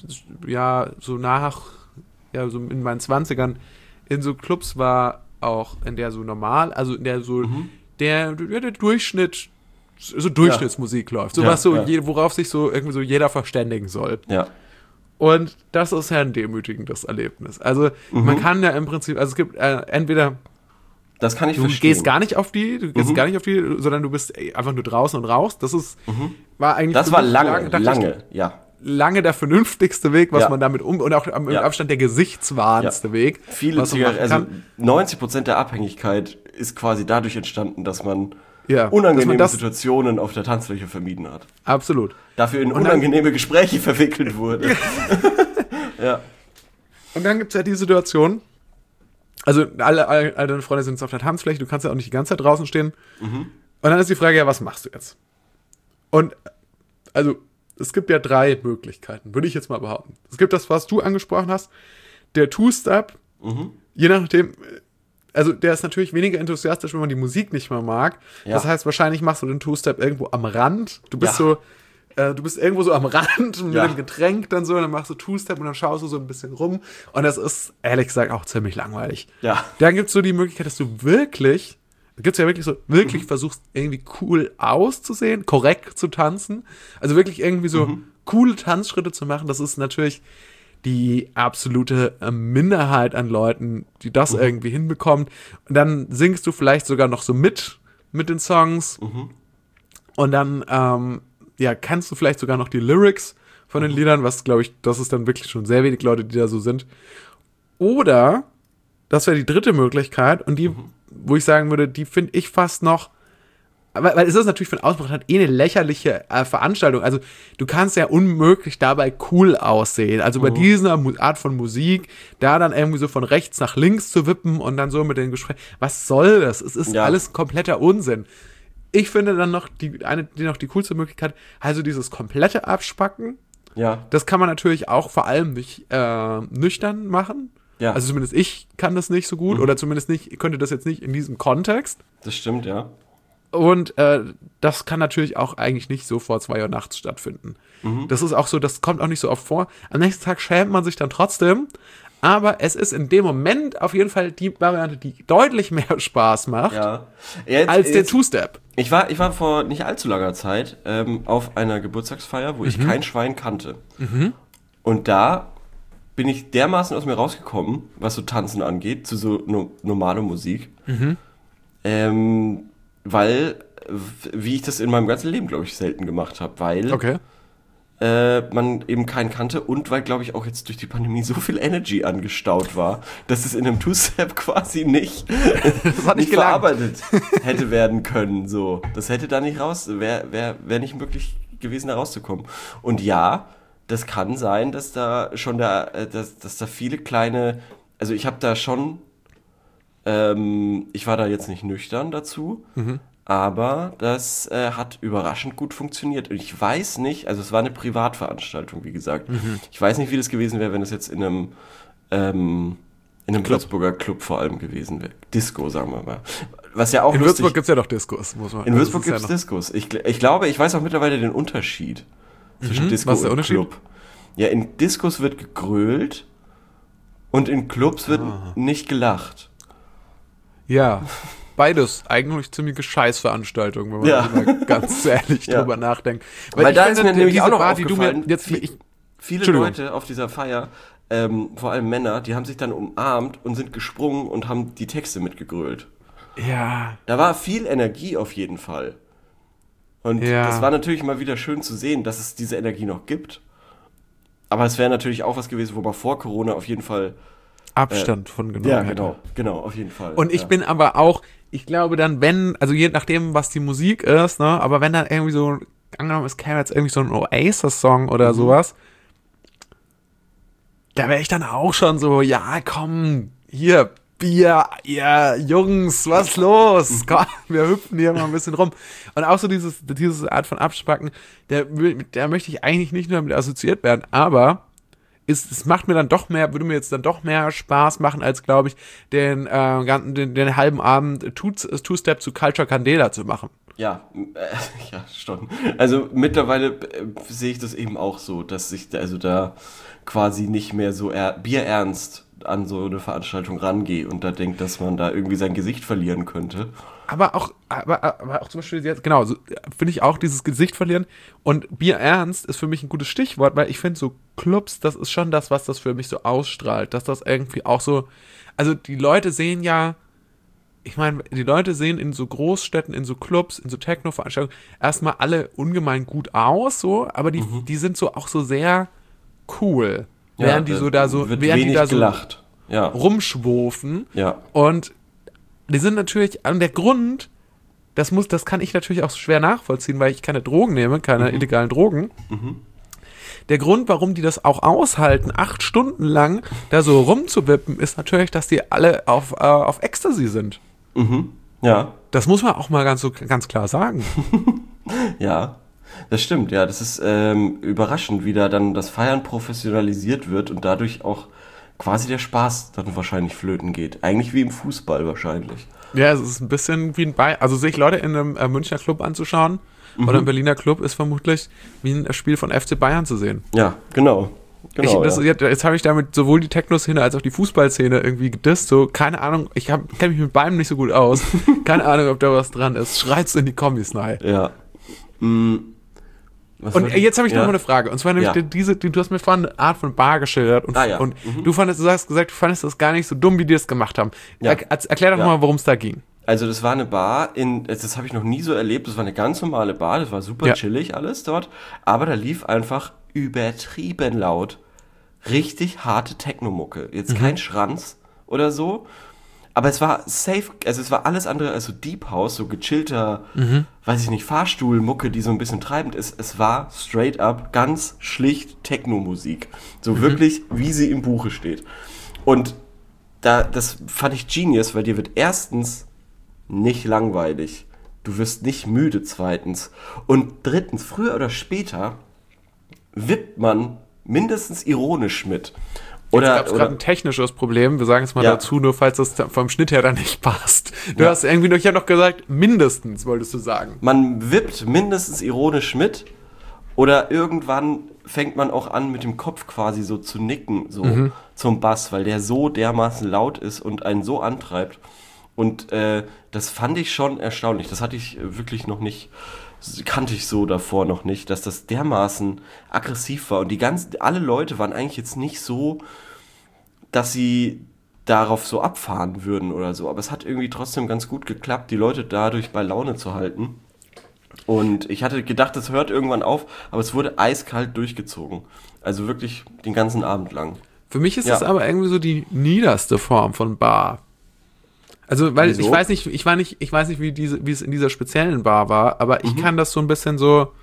so so in meinen 20ern in so Clubs war, auch in der so normal, also in der so der Durchschnitt, so Durchschnittsmusik läuft. Sowas worauf sich so irgendwie so jeder verständigen soll. Ja. Und das ist ja ein demütigendes Erlebnis. Also man kann ja im Prinzip, also es gibt entweder das kann ich verstehen. Du gehst gar nicht auf die, sondern du bist einfach nur draußen und rauchst. Das war eigentlich... Das war lange der vernünftigste Weg, was man damit und auch im Abstand der gesichtswahrendste Weg. Viele Zigaretten, 90% der Abhängigkeit ist quasi dadurch entstanden, dass man unangenehme Situationen auf der Tanzfläche vermieden hat. Absolut. Dafür in unangenehme Gespräche verwickelt wurde. Ja. Und dann gibt es ja die Situation, also alle deine Freunde sind jetzt auf der Tanzfläche, du kannst ja auch nicht die ganze Zeit draußen stehen. Und dann ist die Frage, was machst du jetzt? Und also es gibt ja 3 Möglichkeiten, würde ich jetzt mal behaupten. Es gibt das, was du angesprochen hast, der Two-Step, je nachdem, also der ist natürlich weniger enthusiastisch, wenn man die Musik nicht mehr mag. Ja. Das heißt, wahrscheinlich machst du den Two-Step irgendwo am Rand. Du bist du bist irgendwo so am Rand mit dem Getränk dann so, und dann machst du Two-Step und dann schaust du so ein bisschen rum. Und das ist, ehrlich gesagt, auch ziemlich langweilig. Ja. Dann gibt es so die Möglichkeit, dass du wirklich versuchst, irgendwie cool auszusehen, korrekt zu tanzen. Also wirklich irgendwie so coole Tanzschritte zu machen. Das ist natürlich die absolute Minderheit an Leuten, die das irgendwie hinbekommt. Und dann singst du vielleicht sogar noch so mit den Songs. Und dann kannst du vielleicht sogar noch die Lyrics von den Liedern, was, glaube ich, das ist dann wirklich schon sehr wenig Leute, die da so sind. Oder, das wäre die dritte Möglichkeit, und die, wo ich sagen würde, die finde ich fast noch, weil es ist natürlich von außen betrachtet eine lächerliche Veranstaltung. Also du kannst ja unmöglich dabei cool aussehen. Also bei dieser Art von Musik, da dann irgendwie so von rechts nach links zu wippen und dann so mit den Gesprächen. Was soll das? Es ist alles kompletter Unsinn. Ich finde dann noch die coolste Möglichkeit, also dieses komplette Abspacken. Ja. Das kann man natürlich auch vor allem nicht nüchtern machen. Ja. Also zumindest ich kann das nicht so gut oder zumindest könnte das jetzt nicht in diesem Kontext. Das stimmt, ja. Und das kann natürlich auch eigentlich nicht so vor 2 Uhr nachts stattfinden. Das ist auch so, das kommt auch nicht so oft vor. Am nächsten Tag schämt man sich dann trotzdem, aber es ist in dem Moment auf jeden Fall die Variante, die deutlich mehr Spaß macht als der Two-Step. Ich war vor nicht allzu langer Zeit auf einer Geburtstagsfeier, wo ich kein Schwein kannte. Und da bin ich dermaßen aus mir rausgekommen, was so Tanzen angeht, zu so normale Musik. Weil, wie ich das in meinem ganzen Leben, glaube ich, selten gemacht habe, weil man eben keinen kannte und weil, glaube ich, auch jetzt durch die Pandemie so viel Energy angestaut war, dass es in einem Two-Step quasi nicht verarbeitet hätte werden können. So. Das hätte da nicht wäre nicht möglich gewesen, da rauszukommen. Und ja, das kann sein, dass da schon dass da viele kleine, also ich habe da schon, ich war da jetzt nicht nüchtern dazu, aber das hat überraschend gut funktioniert. Und ich weiß nicht, also es war eine Privatveranstaltung, wie gesagt. Ich weiß nicht, wie das gewesen wäre, wenn es jetzt in einem Würzburger Club vor allem gewesen wäre. Disco, sagen wir mal. Was ja auch in Würzburg gibt es ja doch Diskos. In Würzburg gibt es Diskos. Ich glaube, ich weiß auch mittlerweile den Unterschied zwischen Disco und Club. Ja, in Diskos wird gegrölt und in Clubs wird nicht gelacht. Ja, beides eigentlich ziemliche Scheißveranstaltungen, wenn man mal ganz ehrlich drüber nachdenkt. Weil da ist mir nämlich auch noch aufgefallen, viele Leute auf dieser Feier, vor allem Männer, die haben sich dann umarmt und sind gesprungen und haben die Texte mitgegrölt. Ja. Da war viel Energie auf jeden Fall. Und das war natürlich mal wieder schön zu sehen, dass es diese Energie noch gibt. Aber es wäre natürlich auch was gewesen, wo man vor Corona auf jeden Fall Abstand von genommen hätte. Ja, genau, auf jeden Fall. Und ich bin aber auch, ich glaube dann, also je nachdem, was die Musik ist, ne, aber wenn dann irgendwie so, angenommen, es käme jetzt irgendwie so ein Oasis-Song oder sowas, da wäre ich dann auch schon so, ja, komm, hier, Bier, ihr Jungs, was los? Komm, wir hüpfen hier mal ein bisschen rum. Und auch so diese Art von Abspacken, der möchte ich eigentlich nicht nur damit assoziiert werden, aber es macht mir dann doch mehr, würde mir jetzt dann doch mehr Spaß machen, als, glaube ich, den halben Abend Two-Step zu Culture Candela zu machen. Ja, schon. Also mittlerweile sehe ich das eben auch so, dass ich also da quasi nicht mehr so bierernst an so eine Veranstaltung rangehe und da denkt, dass man da irgendwie sein Gesicht verlieren könnte. Aber auch zum Beispiel jetzt, genau, so, finde ich auch dieses Gesicht verlieren und bierernst ist für mich ein gutes Stichwort, weil ich finde so Clubs, das ist schon das, was das für mich so ausstrahlt, dass das irgendwie auch so, also die Leute sehen ja, ich meine, die Leute sehen in so Großstädten, in so Clubs, in so Techno-Veranstaltungen erstmal alle ungemein gut aus, so, aber die sind so auch so sehr cool, während die so da so, während die da so gelacht. rumschwofen. Ja. Und die sind natürlich, an der Grund, das kann ich natürlich auch schwer nachvollziehen, weil ich keine Drogen nehme, keine illegalen Drogen. Der Grund, warum die das auch aushalten, 8 Stunden lang da so rumzuwippen, ist natürlich, dass die alle auf Ecstasy sind. Ja. Das muss man auch mal ganz klar sagen. Ja, das stimmt. Ja, das ist überraschend, wie da dann das Feiern professionalisiert wird und dadurch auch quasi der Spaß dann wahrscheinlich flöten geht. Eigentlich wie im Fußball wahrscheinlich. Ja, es ist ein bisschen wie also sich Leute in einem Münchner Club anzuschauen oder im Berliner Club ist vermutlich wie ein Spiel von FC Bayern zu sehen. Ja, genau. Jetzt habe ich damit sowohl die Techno-Szene als auch die Fußballszene irgendwie gedisst. So, keine Ahnung, ich kenne mich mit beiden nicht so gut aus. Keine Ahnung, ob da was dran ist. Schreit's in die Kombis rein. Ja. Und jetzt habe ich noch mal eine Frage. Und zwar nämlich du hast mir vorhin eine Art von Bar geschildert. Und du hast gesagt, du fandest das gar nicht so dumm, wie die das gemacht haben. Ja. Erklär doch mal, worum es da ging. Also das war eine Bar, das habe ich noch nie so erlebt, das war eine ganz normale Bar, das war super chillig alles dort, aber da lief einfach übertrieben laut richtig harte Techno-Mucke. Jetzt kein Schranz oder so, aber es war safe, also es war alles andere als so Deep House, so gechillter, weiß ich nicht, Fahrstuhlmucke, die so ein bisschen treibend ist. Es war straight up ganz schlicht Techno-Musik. So wirklich, wie sie im Buche steht. Und das fand ich genius, weil dir wird erstens nicht langweilig. Du wirst nicht müde, zweitens. Und drittens, früher oder später wippt man mindestens ironisch mit. Jetzt gab es gerade ein technisches Problem. Wir sagen es mal dazu, nur falls das vom Schnitt her dann nicht passt. Du hast irgendwie noch gesagt, mindestens, wolltest du sagen. Man wippt mindestens ironisch mit oder irgendwann fängt man auch an, mit dem Kopf quasi so zu nicken, so zum Bass, weil der so dermaßen laut ist und einen so antreibt. Und das fand ich schon erstaunlich. Das hatte ich wirklich noch nicht, kannte ich so davor noch nicht, dass das dermaßen aggressiv war. Und alle Leute waren eigentlich jetzt nicht so, dass sie darauf so abfahren würden oder so. Aber es hat irgendwie trotzdem ganz gut geklappt, die Leute dadurch bei Laune zu halten. Und ich hatte gedacht, das hört irgendwann auf, aber es wurde eiskalt durchgezogen. Also wirklich den ganzen Abend lang. Für mich ist das aber irgendwie so die niederste Form von Bar. Also, weil Wieso? ich weiß nicht, wie es in dieser speziellen Bar war, aber ich kann das so ein bisschen so,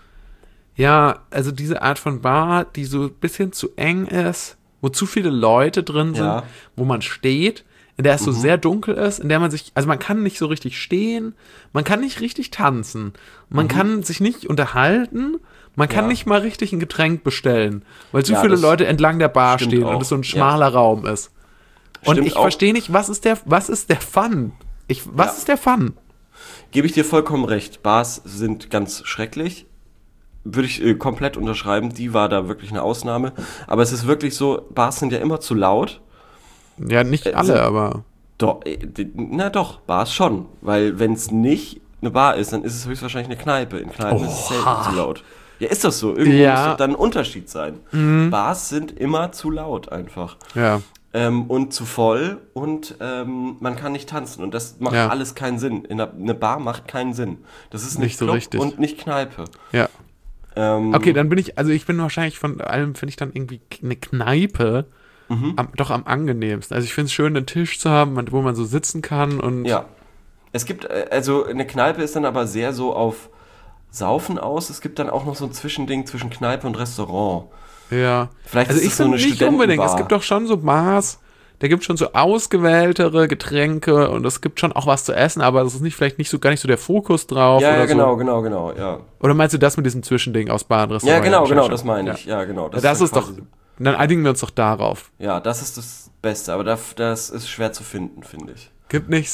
ja, also diese Art von Bar, die so ein bisschen zu eng ist, wo zu viele Leute drin sind, Ja. wo man steht, in der es so sehr dunkel ist, in der man sich, also man kann nicht so richtig stehen, man kann nicht richtig tanzen, man kann sich nicht unterhalten, man kann Ja. nicht mal richtig ein Getränk bestellen, weil zu Ja, viele das Leute entlang der Bar stimmt stehen auch. und es so ein Ja. schmaler Raum ist. Und Stimmt ich auch. verstehe nicht, was ist der Fun? Was ist der Fun? Gebe ich dir vollkommen recht. Bars sind ganz schrecklich. Würde ich komplett unterschreiben. Die war da wirklich eine Ausnahme. Aber es ist wirklich so, Bars sind ja immer zu laut. Ja, nicht alle, aber. Doch, doch, Bars schon. Weil wenn es nicht eine Bar ist, dann ist es höchstwahrscheinlich eine Kneipe. In Kneipen ist es selten zu laut. Ja, ist das so? Irgendwie Ja. muss doch dann ein Unterschied sein. Bars sind immer zu laut einfach. Ja. Und zu voll und man kann nicht tanzen. Und das macht Ja. alles keinen Sinn. Eine Bar macht keinen Sinn. Das ist Nicht so Club richtig. und nicht Kneipe. Ja. Okay, dann bin ich bin wahrscheinlich von allem, finde ich dann irgendwie eine Kneipe doch am angenehmsten. Also ich finde es schön, einen Tisch zu haben, wo man so sitzen kann und. Ja. Es gibt, also eine Kneipe ist dann aber sehr so auf Saufen aus. Es gibt dann auch noch so ein Zwischending zwischen Kneipe und Restaurant. Ja. Vielleicht Also ist ich das so eine finde nicht unbedingt. Studentenbar. Es gibt doch schon so Bars, da gibt es schon so ausgewähltere Getränke und es gibt schon auch was zu essen, aber das ist vielleicht gar nicht so der Fokus drauf. Ja, oder ja, so. genau, ja. Oder meinst du das mit diesem Zwischending aus Bar und Ja, Restaurant? genau, wahrscheinlich das schon. meine ich. Ja, genau. Das dann ist doch. quasi- Dann einigen wir uns doch darauf. Ja, das ist das Beste, aber das ist schwer zu finden, finde ich. Gibt nicht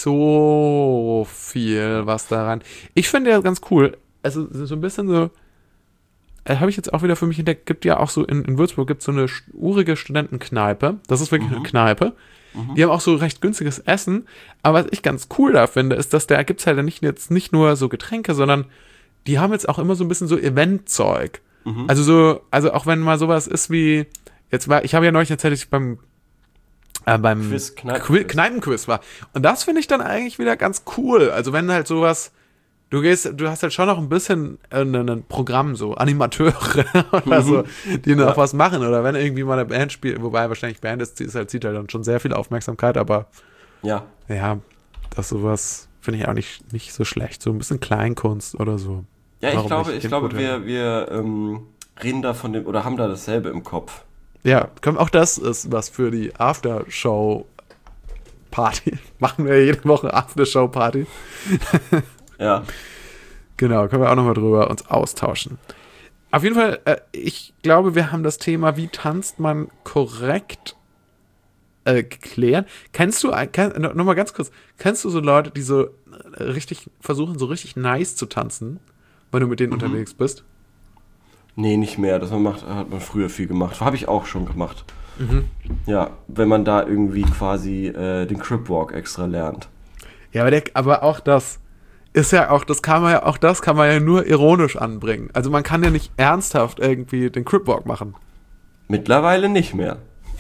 so viel was daran. Ich finde ja ganz cool. Also so ein bisschen so. Habe ich jetzt auch wieder für mich entdeckt. Gibt ja auch so in Würzburg gibt es so eine urige Studentenkneipe. Das ist wirklich eine Kneipe. Die haben auch so recht günstiges Essen. Aber was ich ganz cool da finde, ist, dass da gibt es halt jetzt nicht nur so Getränke, sondern die haben jetzt auch immer so ein bisschen so Eventzeug. Also auch wenn mal sowas ist wie, ich habe ja neulich erzählt, dass ich beim Kneipenquiz war. Und das finde ich dann eigentlich wieder ganz cool. Also wenn halt sowas, du hast halt schon noch ein bisschen ein Programm, so Animateure oder so, die noch was machen. Oder wenn irgendwie mal eine Band spielt, wobei wahrscheinlich Band ist, zieht halt dann schon sehr viel Aufmerksamkeit, aber Ja. das sowas finde ich auch nicht so schlecht. So ein bisschen Kleinkunst oder so. Ja, Warum nicht? ich glaube, wir reden da von dem, oder haben da dasselbe im Kopf. Ja, auch das ist was für die Aftershow-Party. Machen wir jede Woche Aftershow-Party. Ja. Genau, können wir auch nochmal drüber uns austauschen. Auf jeden Fall, ich glaube, wir haben das Thema, wie tanzt man korrekt, geklärt. Nochmal ganz kurz, kennst du so Leute, die so versuchen, so richtig nice zu tanzen, wenn du mit denen unterwegs bist? Nee, nicht mehr. Das hat man früher viel gemacht. Habe ich auch schon gemacht. Ja, wenn man da irgendwie quasi den Cripwalk extra lernt. Ja, aber auch das ist ja auch, das kann man ja nur ironisch anbringen. Also man kann ja nicht ernsthaft irgendwie den Cripwalk machen. Mittlerweile nicht mehr.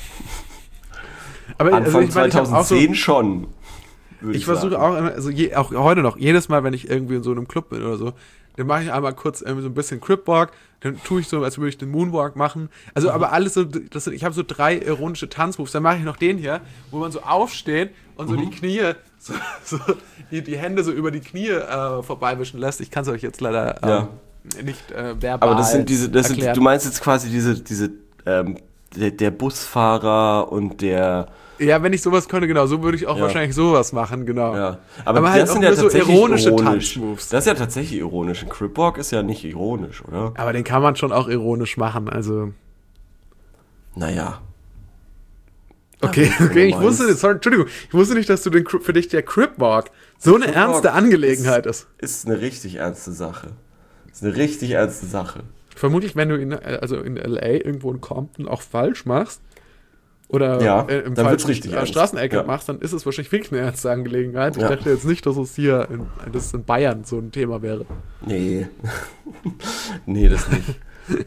Aber Anfang ich meine, ich hab auch so, 2010 schon. ich versuche auch immer, also auch heute noch, jedes Mal, wenn ich irgendwie in so einem Club bin oder so, dann mache ich einmal kurz irgendwie so ein bisschen Cripwalk, dann tue ich so, als würde ich den Moonwalk machen. Also aber alles so, ich habe so 3 ironische Tanzmoves, dann mache ich noch den hier, wo man so aufsteht und so die Knie, die Hände so über die Knie vorbeiwischen lässt. Ich kann es euch jetzt leider nicht verbal Aber das sind erklären. du meinst jetzt quasi der Busfahrer und der. Ja, wenn ich sowas könnte, genau, so würde ich auch wahrscheinlich sowas machen, genau. Ja. Aber halt das auch sind ja nur so tatsächlich ironische ironisch. Tanzmoves. Das ist ja tatsächlich ironisch. Ein Cripwalk ist ja nicht ironisch, oder? Aber den kann man schon auch ironisch machen, also. Naja. Okay, ich wusste nicht, Entschuldigung, ich wusste nicht, dass für dich der Cripwalk so eine ernste Angelegenheit ist. Ist eine richtig ernste Sache. Ist eine richtig ernste Sache. Vermutlich, wenn du in L.A. irgendwo in Compton auch falsch machst oder im dann wird's falschen richtig ernst. Straßenecke Ja. machst, dann ist es wahrscheinlich wirklich eine ernste Angelegenheit. Ich Ja. dachte jetzt nicht, dass es hier in Bayern so ein Thema wäre. Nee. Nee, das nicht.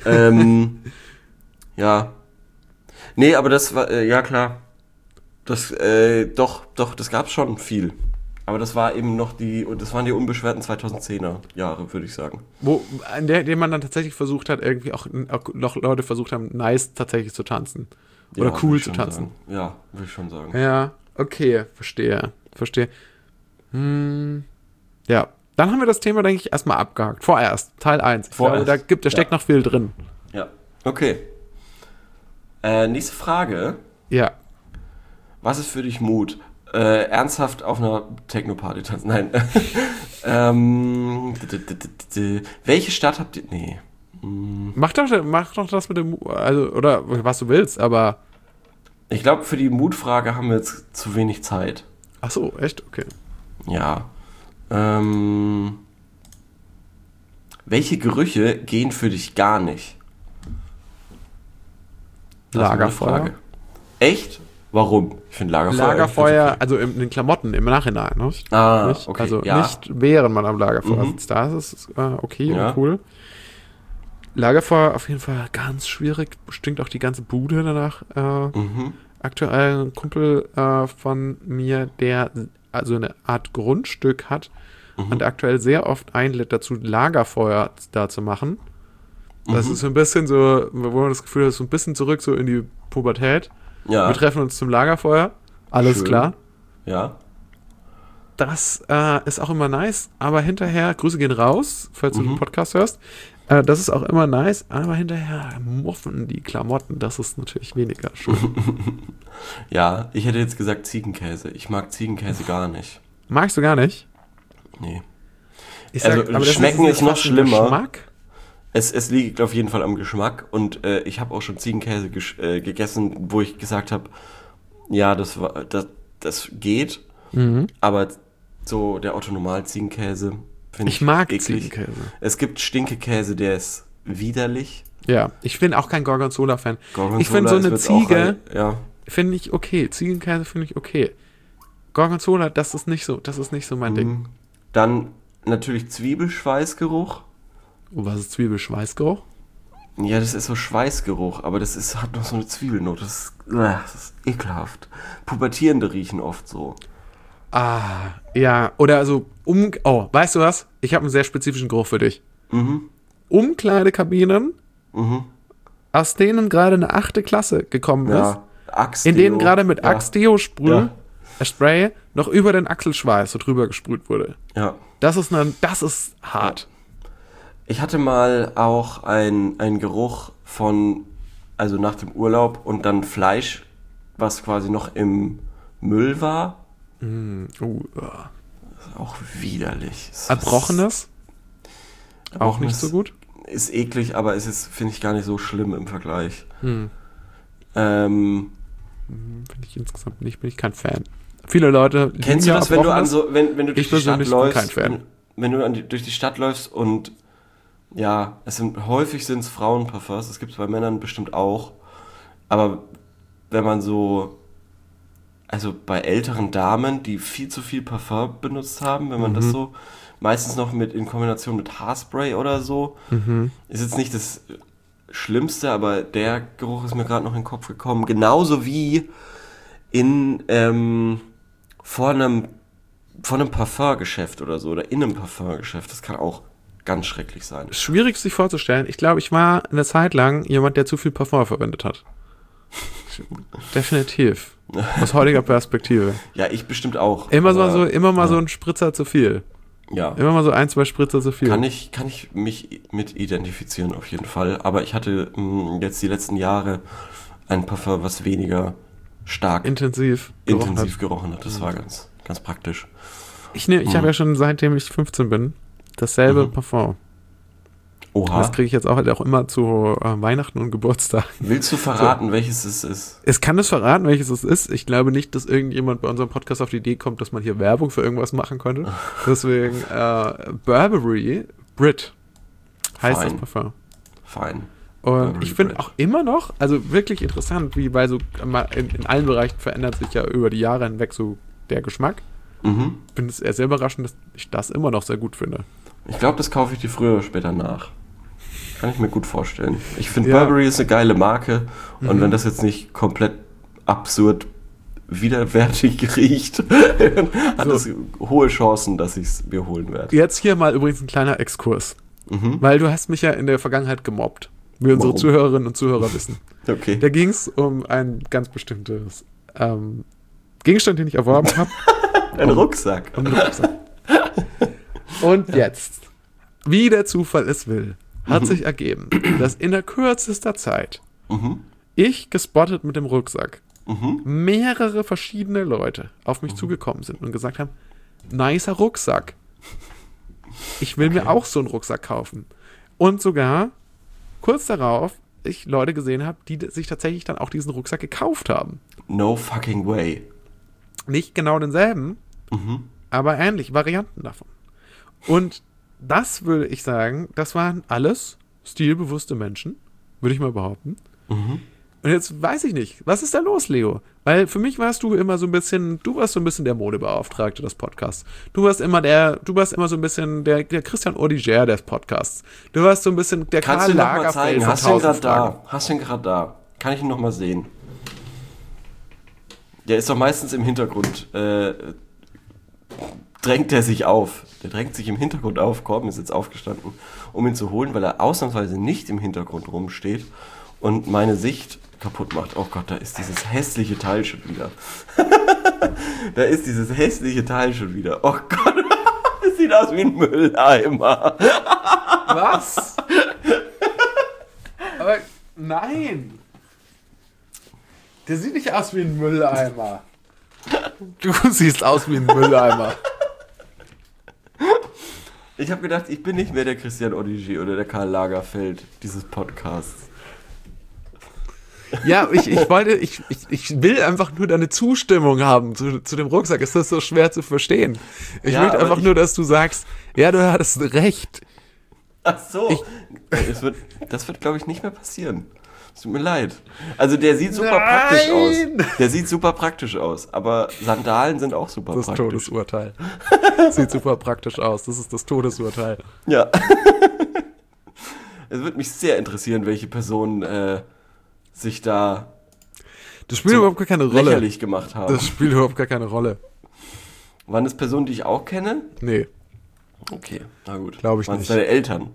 Ja. Nee, aber das war, ja klar. Das, doch, das gab's schon viel. Aber das war eben noch das waren die unbeschwerten 2010er Jahre, würde ich sagen. In dem man dann tatsächlich versucht hat, irgendwie auch noch Leute versucht haben, nice tatsächlich zu tanzen. Oder Ja, cool zu tanzen. Sagen. Ja, würde ich schon sagen. Ja, okay, verstehe. Ja, dann haben wir das Thema, denke ich, erstmal abgehakt. Vorerst, Teil 1. Da steckt noch viel drin. Ja, okay. Nächste Frage. Ja. Was ist für dich Mut? Ernsthaft auf einer Techno-Party tanzen? Nein. Welche Stadt habt ihr... Nee. Mach doch das mit dem... Also, oder was du willst, aber... Ich glaube, für die Mutfrage haben wir jetzt zu wenig Zeit. Ach so, echt? Okay. Ja. Welche Gerüche gehen für dich gar nicht? Lagerfeuer. Echt? Warum? Ich finde Lagerfeuer, also in den Klamotten im Nachhinein, ne? Nicht? Okay. Also nicht während man am Lagerfeuer sitzt. Da ist es okay und cool. Lagerfeuer auf jeden Fall ganz schwierig. Stinkt auch die ganze Bude danach. Aktuell ein Kumpel von mir, der also eine Art Grundstück hat und aktuell sehr oft einlädt dazu, Lagerfeuer da zu machen. Das ist so ein bisschen so, wo man das Gefühl hat, so ein bisschen zurück so in die Pubertät. Ja. Wir treffen uns zum Lagerfeuer. Alles Schön. klar. Ja. Das ist auch immer nice, aber hinterher, Grüße gehen raus, falls du den Podcast hörst. Das ist auch immer nice, aber hinterher muffen die Klamotten, das ist natürlich weniger schön. Ja, ich hätte jetzt gesagt Ziegenkäse. Ich mag Ziegenkäse gar nicht. Magst du gar nicht? Nee. Also aber Schmecken ist noch schlimmer. Geschmack? Es liegt auf jeden Fall am Geschmack und ich habe auch schon Ziegenkäse gegessen, wo ich gesagt habe, ja, das geht, aber so der Otto-Normal-Ziegenkäse finde ich mag eklig. Ziegenkäse. Es gibt Stinkekäse, der ist widerlich. Ja, ich bin auch kein Gorgonzola-Fan. Ich finde so eine Ziege, finde ich okay. Ziegenkäse finde ich okay. Gorgonzola, das ist nicht so mein Ding. Dann natürlich Zwiebelschweißgeruch. Und was ist Zwiebelschweißgeruch? Ja, das ist so Schweißgeruch, aber hat noch so eine Zwiebelnote. Das ist ekelhaft. Pubertierende riechen oft so. Ah, ja. Oder also, weißt du was? Ich habe einen sehr spezifischen Geruch für dich. Umkleidekabinen, aus denen gerade eine 8. Klasse gekommen ist, Axtdeo, in denen gerade mit Axe-Deo-Spray noch über den Achselschweiß so drüber gesprüht wurde. Ja. Das ist hart. Ich hatte mal auch einen Geruch also nach dem Urlaub und dann Fleisch, was quasi noch im Müll war. Das ist auch widerlich. Erbrochenes? Auch nicht so gut? Ist eklig, aber es ist, finde ich, gar nicht so schlimm im Vergleich. Finde ich insgesamt nicht, bin ich kein Fan. Viele Leute kennst du das, wenn du durch die Stadt läufst? Kein Fan. Wenn du durch die Stadt läufst und ja, häufig sind es Frauenparfums, das gibt es bei Männern bestimmt auch, aber wenn man also bei älteren Damen, die viel zu viel Parfum benutzt haben, wenn man das so, meistens noch in Kombination mit Haarspray oder so, ist jetzt nicht das Schlimmste, aber der Geruch ist mir gerade noch in den Kopf gekommen, genauso wie vor einem Parfumgeschäft oder so, oder in einem Parfumgeschäft, das kann auch ganz schrecklich sein. Schwierig sich vorzustellen. Ich glaube, ich war eine Zeit lang jemand, der zu viel Parfum verwendet hat. Definitiv. Aus heutiger Perspektive. Ja, ich bestimmt auch. Immer mal so ein Spritzer zu viel. Ja. Immer mal so 1, 2 Spritzer zu viel. Kann ich mich mit identifizieren auf jeden Fall. Aber ich hatte jetzt die letzten Jahre ein Parfum, was weniger stark intensiv gerochen hat. Das war ganz, ganz praktisch. Ich habe ja schon, seitdem ich 15 bin, dasselbe Parfum. Oha. Das kriege ich jetzt auch immer zu Weihnachten und Geburtstag. Willst du verraten, welches es ist? Es kann es verraten, welches es ist. Ich glaube nicht, dass irgendjemand bei unserem Podcast auf die Idee kommt, dass man hier Werbung für irgendwas machen könnte. Deswegen Burberry Brit heißt das Parfum. Fein. Und Burberry ich finde Brit. auch immer noch, also wirklich interessant, wie bei so in allen Bereichen verändert sich ja über die Jahre hinweg so der Geschmack. Ich finde es sehr überraschend, dass ich das immer noch sehr gut finde. Ich glaube, das kaufe ich dir früher oder später nach. Kann ich mir gut vorstellen. Ich finde, Burberry ist eine geile Marke und wenn das jetzt nicht komplett absurd widerwärtig riecht, hat es hohe Chancen, dass ich es mir holen werde. Jetzt hier mal übrigens ein kleiner Exkurs. Weil du hast mich ja in der Vergangenheit gemobbt. Wie unsere Zuhörerinnen und Zuhörer wissen. Okay. Da ging es um ein ganz bestimmtes Gegenstand, den ich erworben habe. Ein Rucksack. Um einen Rucksack. Und jetzt, wie der Zufall es will, hat sich ergeben, dass in der kürzester Zeit ich gespottet mit dem Rucksack mehrere verschiedene Leute auf mich zugekommen sind und gesagt haben, nicer Rucksack. Ich will mir auch so einen Rucksack kaufen. Und sogar kurz darauf ich Leute gesehen habe, die sich tatsächlich dann auch diesen Rucksack gekauft haben. No fucking way. Nicht genau denselben, aber ähnliche Varianten davon. Und das würde ich sagen, das waren alles stilbewusste Menschen, würde ich mal behaupten. Und jetzt weiß ich nicht, was ist da los, Leo? Weil für mich warst du immer so ein bisschen, du warst so ein bisschen der Modebeauftragte des Podcasts. Du warst immer so ein bisschen der Christian Audigier des Podcasts. Du warst so ein bisschen der Karl Lagerfeld von 1000 Fragen. Hast du ihn gerade da? Kann ich ihn noch mal sehen? Der ist doch meistens im Hintergrund. Drängt er sich auf. Der drängt sich im Hintergrund auf. Corbin ist jetzt aufgestanden, um ihn zu holen, weil er ausnahmsweise nicht im Hintergrund rumsteht und meine Sicht kaputt macht. Oh Gott, da ist dieses hässliche Teil schon wieder. Da ist dieses hässliche Teil schon wieder. Oh Gott, das sieht aus wie ein Mülleimer. Was? Aber nein. Der sieht nicht aus wie ein Mülleimer. Du siehst aus wie ein Mülleimer. Ich habe gedacht, ich bin nicht mehr der Christian Audigier oder der Karl Lagerfeld dieses Podcasts. Ja, ich will einfach nur deine Zustimmung haben zu dem Rucksack. Ist das so schwer zu verstehen? Ich will einfach nur, dass du sagst, ja, du hattest recht. Ach so. Das wird, glaube ich, nicht mehr passieren. Es tut mir leid. Also der sieht super praktisch aus. Der sieht super praktisch aus. Aber Sandalen sind auch super praktisch. Das Todesurteil. Sieht super praktisch aus. Das ist das Todesurteil. Ja. Es würde mich sehr interessieren, welche Personen sich da das spielt überhaupt gar keine Rolle. Lächerlich gemacht haben. Das spielt überhaupt gar keine Rolle. Waren das Personen, die ich auch kenne? Nee. Okay, na gut. Glaube ich Waren nicht. es deine Eltern?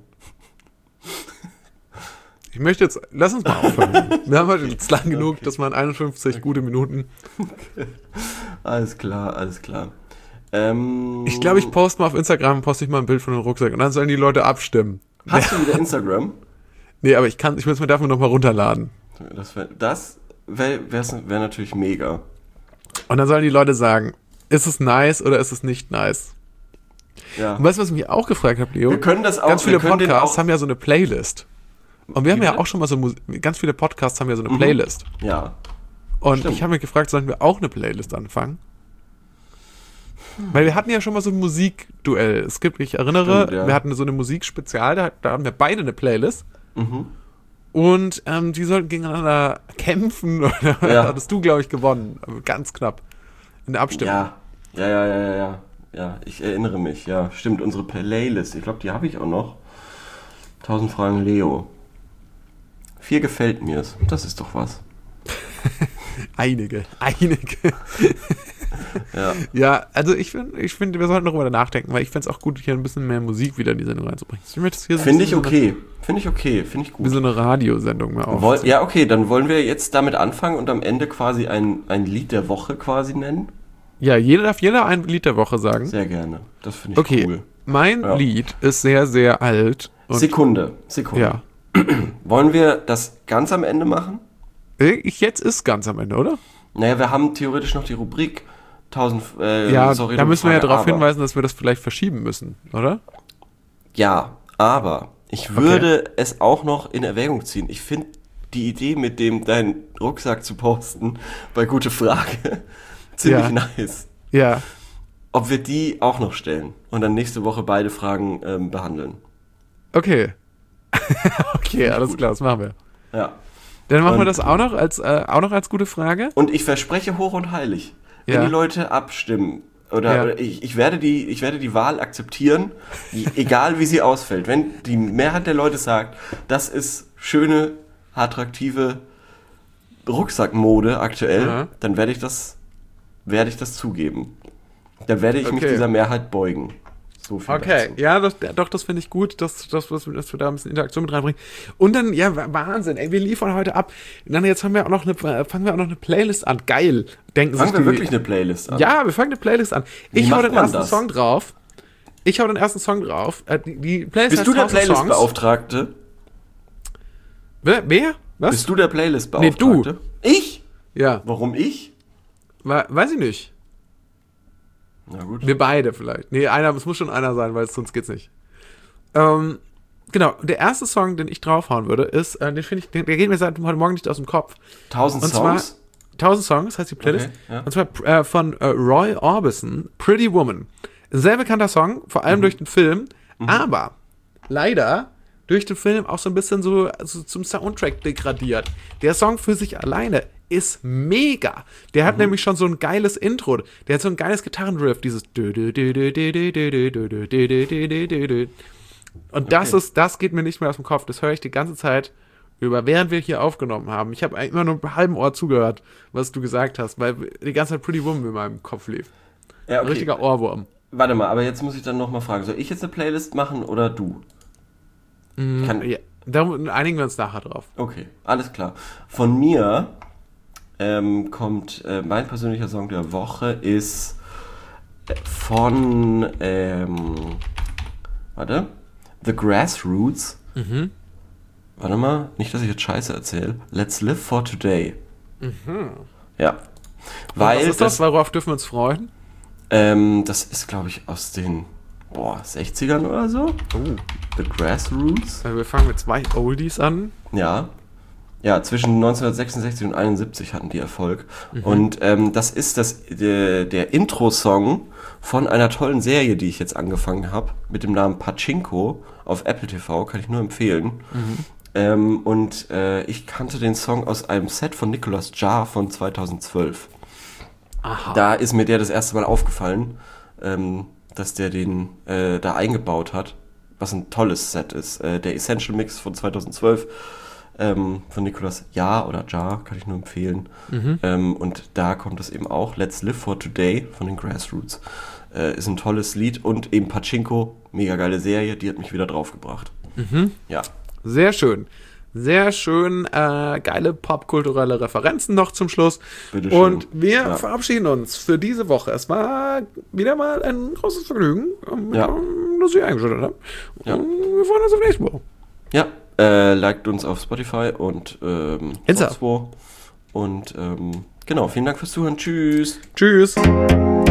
Ich möchte jetzt, lass uns mal aufhören. Wir haben heute jetzt lang genug, das waren 51 gute Minuten. Okay. Alles klar. Ich glaube, ich poste mal auf Instagram, poste ich mal ein Bild von dem Rucksack und dann sollen die Leute abstimmen. Hast du wieder Instagram? Nee, aber ich will es mir dafür nochmal runterladen. Das wäre natürlich mega. Und dann sollen die Leute sagen, ist es nice oder ist es nicht nice? Ja. Und weißt du, was ich mich auch gefragt habe, Leo? Wir können das auch. Ganz viele Podcasts haben ja so eine Playlist. Und wir haben ja auch schon mal ganz viele Podcasts haben ja so eine Playlist. Ja. Und Stimmt. ich habe mich gefragt, sollen wir auch eine Playlist anfangen? Weil wir hatten ja schon mal so ein Musikduell. Ich erinnere, Stimmt, ja. wir hatten so eine Musikspezial, da haben wir beide eine Playlist. Und die sollten gegeneinander kämpfen. Oder hattest du, glaube ich, gewonnen. Ganz knapp. In der Abstimmung. Ja, ich erinnere mich. Ja, stimmt, unsere Playlist. Ich glaube, die habe ich auch noch. 1000 Fragen Leo. 4 gefällt mir's. Das ist doch was. Einige. Ja. Ja, also ich finde, wir sollten darüber nachdenken, weil ich fände es auch gut, hier ein bisschen mehr Musik wieder in die Sendung reinzubringen. Finde ich okay. Finde ich gut. Wie so eine Radiosendung mehr auf. Ja, okay, dann wollen wir jetzt damit anfangen und am Ende quasi ein Lied der Woche quasi nennen. Ja, darf jeder ein Lied der Woche sagen. Sehr gerne. Das finde ich cool. Okay, mein Lied ist sehr, sehr alt. Und Sekunde. Ja. Wollen wir das ganz am Ende machen? Jetzt ist ganz am Ende, oder? Naja, wir haben theoretisch noch die Rubrik 1000 da müssen wir ja darauf hinweisen, dass wir das vielleicht verschieben müssen, oder? Ja, aber ich würde es auch noch in Erwägung ziehen. Ich finde die Idee, mit dem deinen Rucksack zu posten, bei Gute Frage, ziemlich nice. Ja. Ob wir die auch noch stellen und dann nächste Woche beide Fragen behandeln. Okay. Okay, alles klar, das machen wir. Ja. Dann machen wir das auch noch als gute Frage. Und ich verspreche hoch und heilig, wenn die Leute abstimmen, oder ich werde die Wahl akzeptieren, egal wie sie ausfällt. Wenn die Mehrheit der Leute sagt, das ist schöne, attraktive Rucksackmode aktuell, dann werde ich das werde ich das zugeben. Dann werde ich mich dieser Mehrheit beugen. So viel dazu. Ja, das finde ich gut, dass wir da ein bisschen Interaktion mit reinbringen. Und dann, ja, Wahnsinn, ey, wir liefern heute ab. Und dann jetzt fangen wir auch noch eine Playlist an. Geil. Fangen wir wirklich eine Playlist an? Ja, wir fangen eine Playlist an. Ich hau den ersten Song drauf. Die Playlist Bist du der Playlist-Beauftragte? Wer? Was? Bist du der Playlist-Beauftragte? Nee, du. Ich? Ja. Warum ich? Weiß ich nicht. Na gut. Wir beide vielleicht. Nee, es muss schon einer sein, weil sonst geht's nicht. Genau, der erste Song, den ich draufhauen würde, ist, der geht mir seit heute Morgen nicht aus dem Kopf. 1000 Songs? 1000 Songs heißt die Playlist. Okay, ja. Und zwar von Roy Orbison, Pretty Woman. Sehr bekannter Song, vor allem durch den Film, aber leider durch den Film auch so ein bisschen so zum Soundtrack degradiert. Der Song für sich alleine ist mega. Der hat nämlich schon so ein geiles Intro. Der hat so ein geiles Gitarrenriff, dieses und das geht mir nicht mehr aus dem Kopf. Das höre ich die ganze Zeit über, während wir hier aufgenommen haben. Ich habe eigentlich immer nur mit einem halben Ohr zugehört, was du gesagt hast, weil die ganze Zeit Pretty Woman in meinem Kopf lief. Ja, okay. Ein richtiger Ohrwurm. Warte mal, aber jetzt muss ich dann nochmal fragen, soll ich jetzt eine Playlist machen oder du? Ja, da einigen wir uns nachher drauf. Okay, alles klar. Von mir kommt mein persönlicher Song der Woche ist von The Grassroots. Warte mal, nicht, dass ich jetzt Scheiße erzähle. Let's Live for Today. Ja. Was ist das? Worauf dürfen wir uns freuen? Das ist, glaube ich, aus den 60ern oder so. The Grassroots. Wir fangen mit 2 Oldies an. Ja, zwischen 1966 und 71 hatten die Erfolg. Und das ist der Intro-Song von einer tollen Serie, die ich jetzt angefangen habe, mit dem Namen Pachinko auf Apple TV, kann ich nur empfehlen. Und ich kannte den Song aus einem Set von Nicolas Jar von 2012. Aha. Da ist mir der das erste Mal aufgefallen, dass der den da eingebaut hat, was ein tolles Set ist. Der Essential Mix von 2012 von Nicolas Jar, kann ich nur empfehlen. Und da kommt es eben auch, Let's Live for Today von den Grassroots. Ist ein tolles Lied und eben Pachinko, mega geile Serie, die hat mich wieder draufgebracht. Ja. Sehr schön. Sehr schön, geile popkulturelle Referenzen noch zum Schluss. Bitteschön. Und wir verabschieden uns für diese Woche. Es war wieder mal ein großes Vergnügen, dass ihr eingeschaltet habt. Ja. Und wir freuen uns auf nächste Woche. Ja, liked uns auf Spotify und Insta. Und genau, vielen Dank fürs Zuhören. Tschüss. Tschüss.